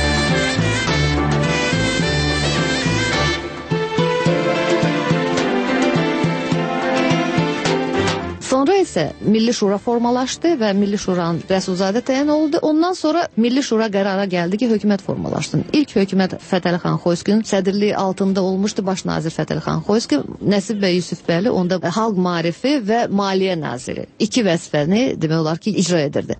Speaker 11: Sonra isə Milli Şura formalaşdı və Milli Şuranın Rəsulzadə təyin oldu. Ondan sonra Milli Şura qərara gəldi ki, hökumət formalaşsın. İlk hökumət Fətəli xan Xoyskinin sədrliyi altında olmuşdu baş nazir Fətəli xan Xoyski. Nəsib bəy Yusifbəyli onda xalq maarifi və maliyyə naziri. İki vəzifəni demək olar ki, icra edirdi.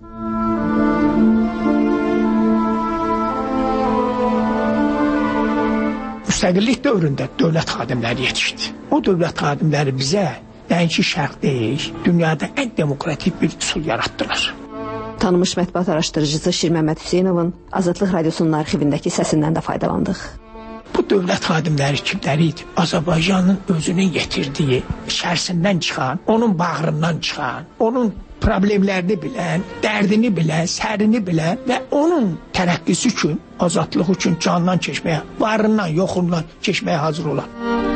Speaker 14: Müstəqillik dövründə dövlət xadimləri yetişdi. O dövlət xadimləri bizə nəinki şərq deyil, dünyada ən demokratik bir üsul yaratdılar.
Speaker 21: Tanınmış mətbuat araşdırıcısı Şirməmməd Hüseynovun Azadlıq Radiosunun arxivindəki səsindən də faydalandıq.
Speaker 14: Bu dövlət xadimləri kimləri idi? Azərbaycanın özünün yetirdiyi, şərsindən çıxan, onun bağrından çıxan, onun problemlərini bilən, dərdini bilən, sərini bilən və onun tərəqqisi üçün, azadlıq üçün candan keçməyə, varından, yoxundan keçməyə hazır olan.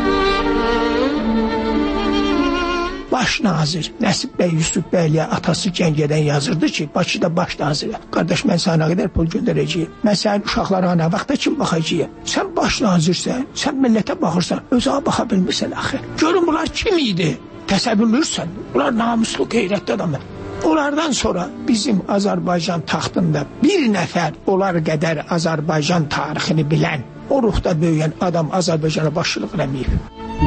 Speaker 14: Baş nazir Nəsib bəy Yusifbəyliyə atası Gəncədən yazırdı ki, Bakıda baş nazirə, qardaş mən sana nə qədər pul göndərəcəyim, mən sənin uşaqlara nə vaxtda kim baxacağım, sən baş nazirsən, sən millətə baxırsan, özə baxa bilmirsən axı. Görün bunlar kim idi, təsəvvürlürsən, bunlar namuslu, qeyrətli adamlar. Onlardan sonra bizim Azərbaycan taxtında bir nəfər onlar qədər Azərbaycan tarixini bilən, o ruhda böyüyən adam Azərbaycana başçılıq eləməyib.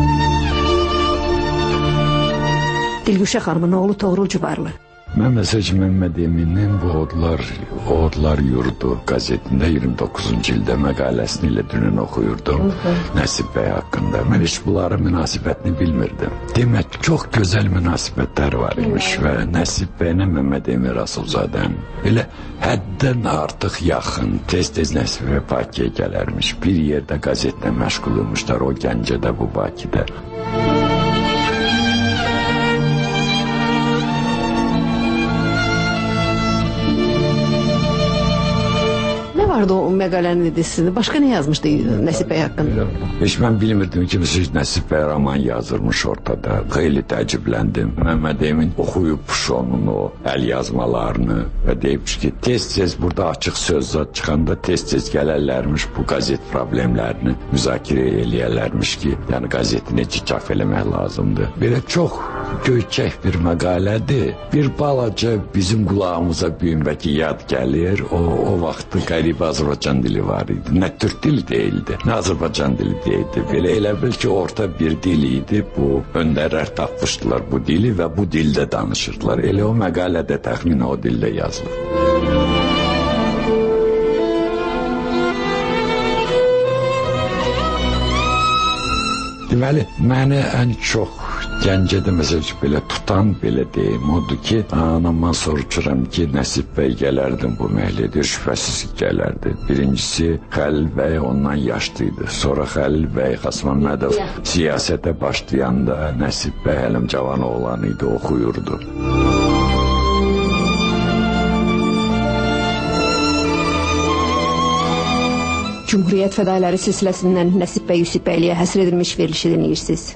Speaker 21: Dilgüşə xanımın oğlu Toğrul Cübarlı.
Speaker 12: Mən məsəl Məmməd Əminin bu Odlar, Odlar Yurdu qəzetində iyirmi doqquzuncu ildə məqaləsini ilə dünən oxuyurdum Nəsib bəy haqqında. Mən heç bunların münasibətini bilmirdim. Demək, çox gözəl münasibətlər var imiş və Nəsib bəylə Məmməd Əmin Rəsulzadənin elə həddən artıq yaxın, tez-tez Nəsib bəy Bakıya gələrmiş. Bir yerdə qəzetlə məşğul olmuşlar, o Gəncədə, bu Bakıda.
Speaker 21: Vardı o məqalənin edisini. Başqa nə yazmışdı Nəsib bəy haqqında?
Speaker 12: Heç mən bilmirdim ki, Nəsib bəy roman yazırmış ortada. Xeyli təəccübləndim. Məmməd Əmin oxuyub onun o əl yazmalarını və deyibmiş ki, tez-tez burada açıq sözlər çıxanda tez-tez gələrlərmiş bu qəzet problemlərini müzakirə eləyərlərmiş ki, yəni qəzeti necə çap eləmək lazımdır. Belə çox göyçək bir məqalədir. Bir balaca bizim qulağımıza büyümbəki yad gəlir. O, o vaxtı qəribə Azərbaycan dili var idi. Nə türk dili deyildi, nə Azərbaycan dili deyildi. Belə elə bil ki, orta bir dil idi. Bu öndərlər tapmışdılar bu dili və bu dildə danışırdılar. Elə o məqalədə təxminən o dildə yazılır. Deməli, məni ən çox Gəncədə məsəl belə tutan belə deyim, odur ki, anamdan soruşuram ki, Nəsib bəy gələrdim bu məhlidir, şübhəsiz gələrdi. Birincisi, Xəlil bəy ondan yaşlıydı. Sonra Xəlil bəy Xasməmmədov siyasətə başlayanda Nəsib bəy hələm cavan oğlan idi, oxuyurdu.
Speaker 21: Cümhuriyyət fədailəri silsiləsindən Nəsib bəy Yusifbəyliyə həsr edilmiş verilişi dinləyirsiniz.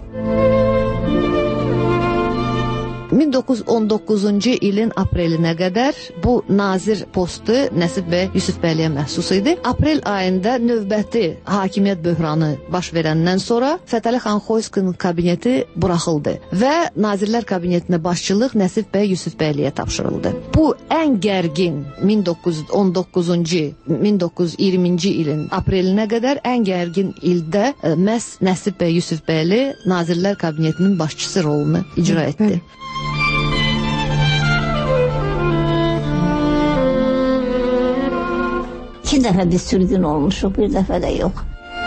Speaker 11: min doqquz yüz on doqquzuncu ilin aprelinə qədər bu nazir postu Nəsib bəy Yusifbəyliyə məxsus idi. Aprel ayında növbəti hakimiyyət böhranı baş verəndən sonra Fətəli xan Xoyskinin kabineti buraxıldı və Nazirlər kabinetinə başçılıq Nəsib bəy Yusifbəyliyə tapşırıldı. Bu ən gərgin min doqquz yüz on doqquzuncu min doqquz yüz iyirminci ilin aprelinə qədər ən gərgin ildə ə, məhz Nəsib bəy Yusifbəyli Nazirlər kabinetinin başçısı rolunu icra etdi.
Speaker 9: İki dəfə biz sürgün olmuşuq, bir dəfə də yox.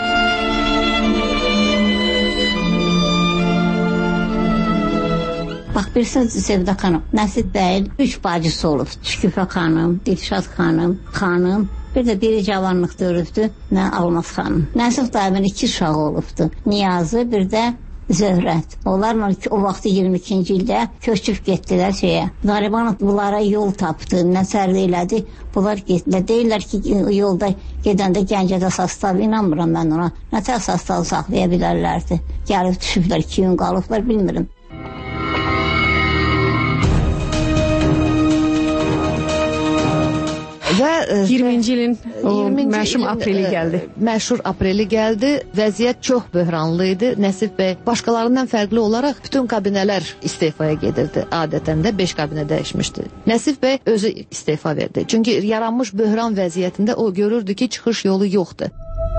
Speaker 9: Bax, bir söz Sevda xanım, Nəsib bəyin üç bacısı olub. Şüküfə xanım, Dilşad xanım, xanım, bir də biri cavanlıqda ölübdü, nə Almaz xanım. Nəsib dayımın iki uşağı olubdu. Niyazı, bir də Zöhrət. Onlar o vaxtı iyirmi ikinci ildə köçüb getdilər şeyə. Narimanov bunlara yol tapdı, nəsərli elədi. Bunlar getdilər. Deyirlər ki, yolda gedəndə Gəncədə sastav, inanmıram mən ona. Nətər sastav saxlaya bilərlərdi. Gəlib düşüblər, iki gün qalıblar, bilmirim.
Speaker 21: Və iyirminci ilin məşhur apreli gəldi.
Speaker 11: Məşhur apreli gəldi. Vəziyyət çox böhranlı idi. Nəsib bəy başqalarından fərqli olaraq bütün kabinələr istefaya gedirdi. Adətən də beş kabinə dəyişmişdi. Nəsib bəy özü istefa verdi. Çünki yaranmış böhran vəziyyətində o görürdü ki, çıxış yolu yoxdur.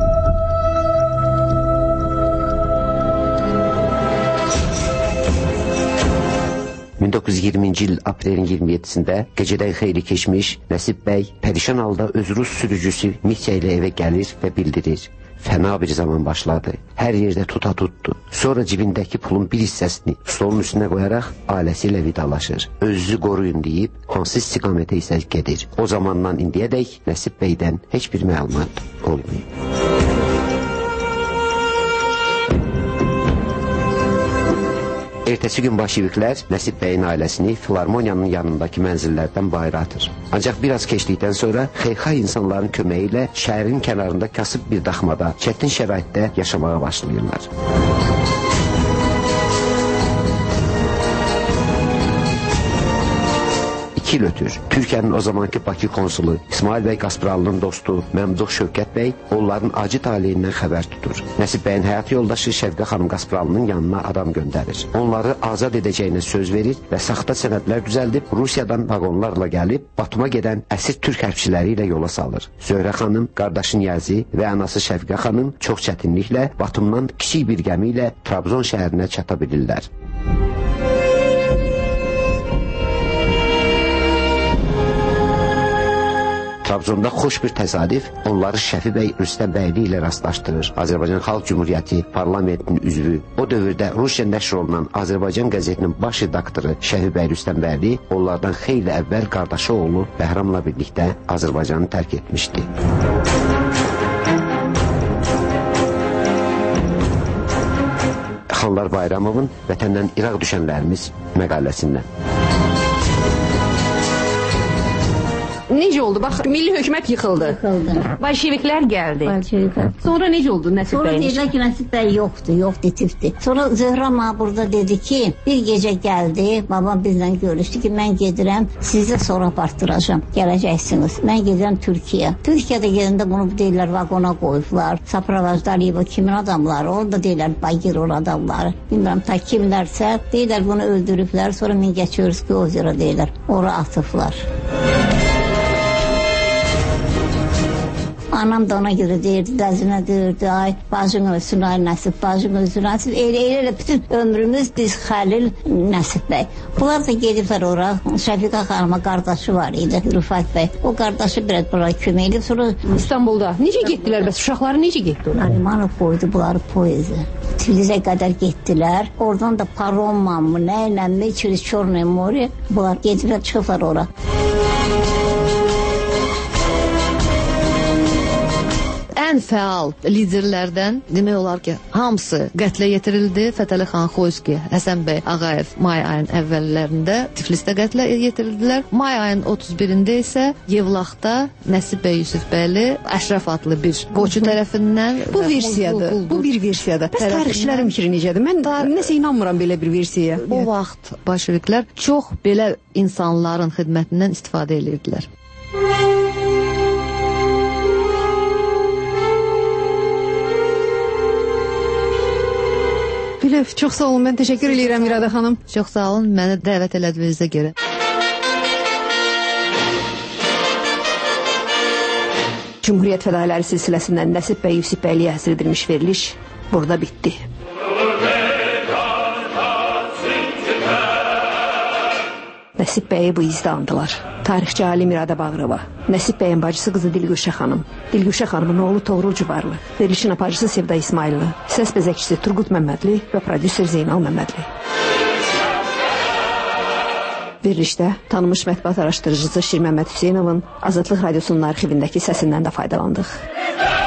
Speaker 13: min doqquz yüz iyirminci il aprelin iyirmi yeddisində gecədən xeyli keçmiş Nəsib bəy pərişan halda öz rus sürücüsü Mitya ilə evə gəlir və bildirir. Fəna bir zaman başladı. Hər yerdə tuta tutdu. Sonra cibindəki pulun bir hissəsini stolun üstünə qoyaraq ailəsi ilə vidalaşır. Özünüzü qoruyun deyib hansı istiqamətə isə gedir. O zamandan indiyədək Nəsib bəydən heç bir məlumat olmayıb. Ertəsi gün bolşeviklər Nəsib bəyin ailəsini filarmoniyanın yanındakı mənzillərdən bayıra atır. Ancaq biraz keçdikdən sonra xeyirxah insanların köməyi ilə şəhərin kənarında kasıb bir daxmada çətin şəraitdə yaşamağa başlayırlar. İki il ötür. Türkiyənin o zamanki Bakı konsulu İsmail bəy Qaspralı'nın dostu Məmduh Şövkət bəy onların acı taliyindən xəbər tutur. Nəsib bəyin həyat yoldaşı Şəvqə xanım Qaspralı'nın yanına adam göndərir. Onları azad edəcəyinə söz verir və saxta sənədlər düzəldib Rusiyadan vaqonlarla gəlib Batuma gedən əsir türk hərbçiləri ilə yola salır. Zöhrə xanım, qardaşı Niyazi və anası Şəvqə xanım çox çətinliklə Batumdan kiçik bir gəmi ilə Trabzon şəhərinə çata bilirlər. Trabzonda xoş bir təsadüf onları Şəfi bəy Rüstəm bəyli ilə rastlaşdırır. Azərbaycan Xalq Cümhuriyyəti parlamentinin üzvü, o dövrdə Rusiya nəşr olunan Azərbaycan qəzetinin baş redaktoru Şəfi bəy Rüstəm bəyli onlardan xeyli əvvəl qardaşı oğlu Bəhramla birlikdə Azərbaycanı tərk etmişdi. Xanlar Bayramovun Vətəndən İraq düşənlərimiz məqaləsindən.
Speaker 21: Necə oldu? Bax, milli hökumət yıxıldı.
Speaker 9: Yıxıldı.
Speaker 21: Bolşeviklər gəldi.
Speaker 9: Bolşeviklər.
Speaker 21: Sonra necə oldu Nəsib
Speaker 9: Sonra
Speaker 21: bəy?
Speaker 9: deyirlər ki, Nəsib bəy yoxdur, yox detifdir. Sonra Zöhrə ma burada dedi ki, bir gecə gəldi, babam bizlə görüşdü ki, mən gedirəm, sizə sonra partıracam, gələcəksiniz. Mən gedirəm Türkiyə. Türkiyədə gedəndə bunu deyirlər, vaqona qoyublar. Sapravajlar yiyib, kimin adamları, orada deyirlər, Bagiror adamları. Bilmirəm, ta kimlərsə, deyirlər, bunu öldürüblər, sonra Mingəçevski ozera deyirlər, ora atıblar. Anam da ona görə deyirdi, dəzinə deyirdi, ay bacın ölsün, ay Nəsib, bacın ölsün, Nəsib. Elə elə bütün ömrümüz biz Xəlil, Nəsib bəy. Bunlar da gediblər ora. Şəfiqə xanıma qardaşı var idi, Rüfət bəy. O qardaşı biraz bunlara kömək edib. Sonra
Speaker 21: İstanbulda necə getdilər bəs? Uşaqları necə getdi?
Speaker 9: Alimanov qoydu bunları poezi. Tiflisə qədər getdilər. Oradan da paromla mı, nə ilə mi, через Черное море. Bunlar gediblər, çıxıblar ora.
Speaker 11: Ən fəal liderlərdən demək olar ki, hamısı qətlə yetirildi. Fətəli xan Xoyski, Həsən bəy Ağayev may ayının əvvəllərində Tiflisdə qətlə yetirildilər. May ayının otuz birində isə Yevlaxda Nəsib bəy Yusifbəyli Əşrəf adlı bir qoçu tərəfindən
Speaker 21: bu versiyadır. Bu bir versiyadır. Bəs tarixçilərin fikri necədir? Mən nəsə inanmıram belə bir versiyaya.
Speaker 11: O vaxt bolşeviklər çox belə insanların xidmətindən istifadə edirdilər.
Speaker 21: Bilef, çox sağ olun. Mən təşəkkür edirəm İradə xanım.
Speaker 11: Çox sağ olun. Məni dəvət elədiyinizə görə.
Speaker 21: Cümhuriyyət fədailəri silsiləsindən Nəsib bəy Yusifbəyliyə həsr edilmiş veriliş burada bitdi. Nəsib bəyi bu izdə andılar. Tarixçi alim İradə Bağırova, Nəsib bəyin bacısı qızı Dilgüşə xanım, Dilgüşə xanımın oğlu Toğrul Cübarlı, verilişin aparıcısı Sevda İsmailli, səs bəzəkçisi Turqut Məmmədli və prodüser Zeynal Məmmədli. Verilişdə tanınmış mətbuat araşdırıcısı Şir Məmməd Hüseynovun Azadlıq Radiosunun arxivindəki səsindən də faydalandıq.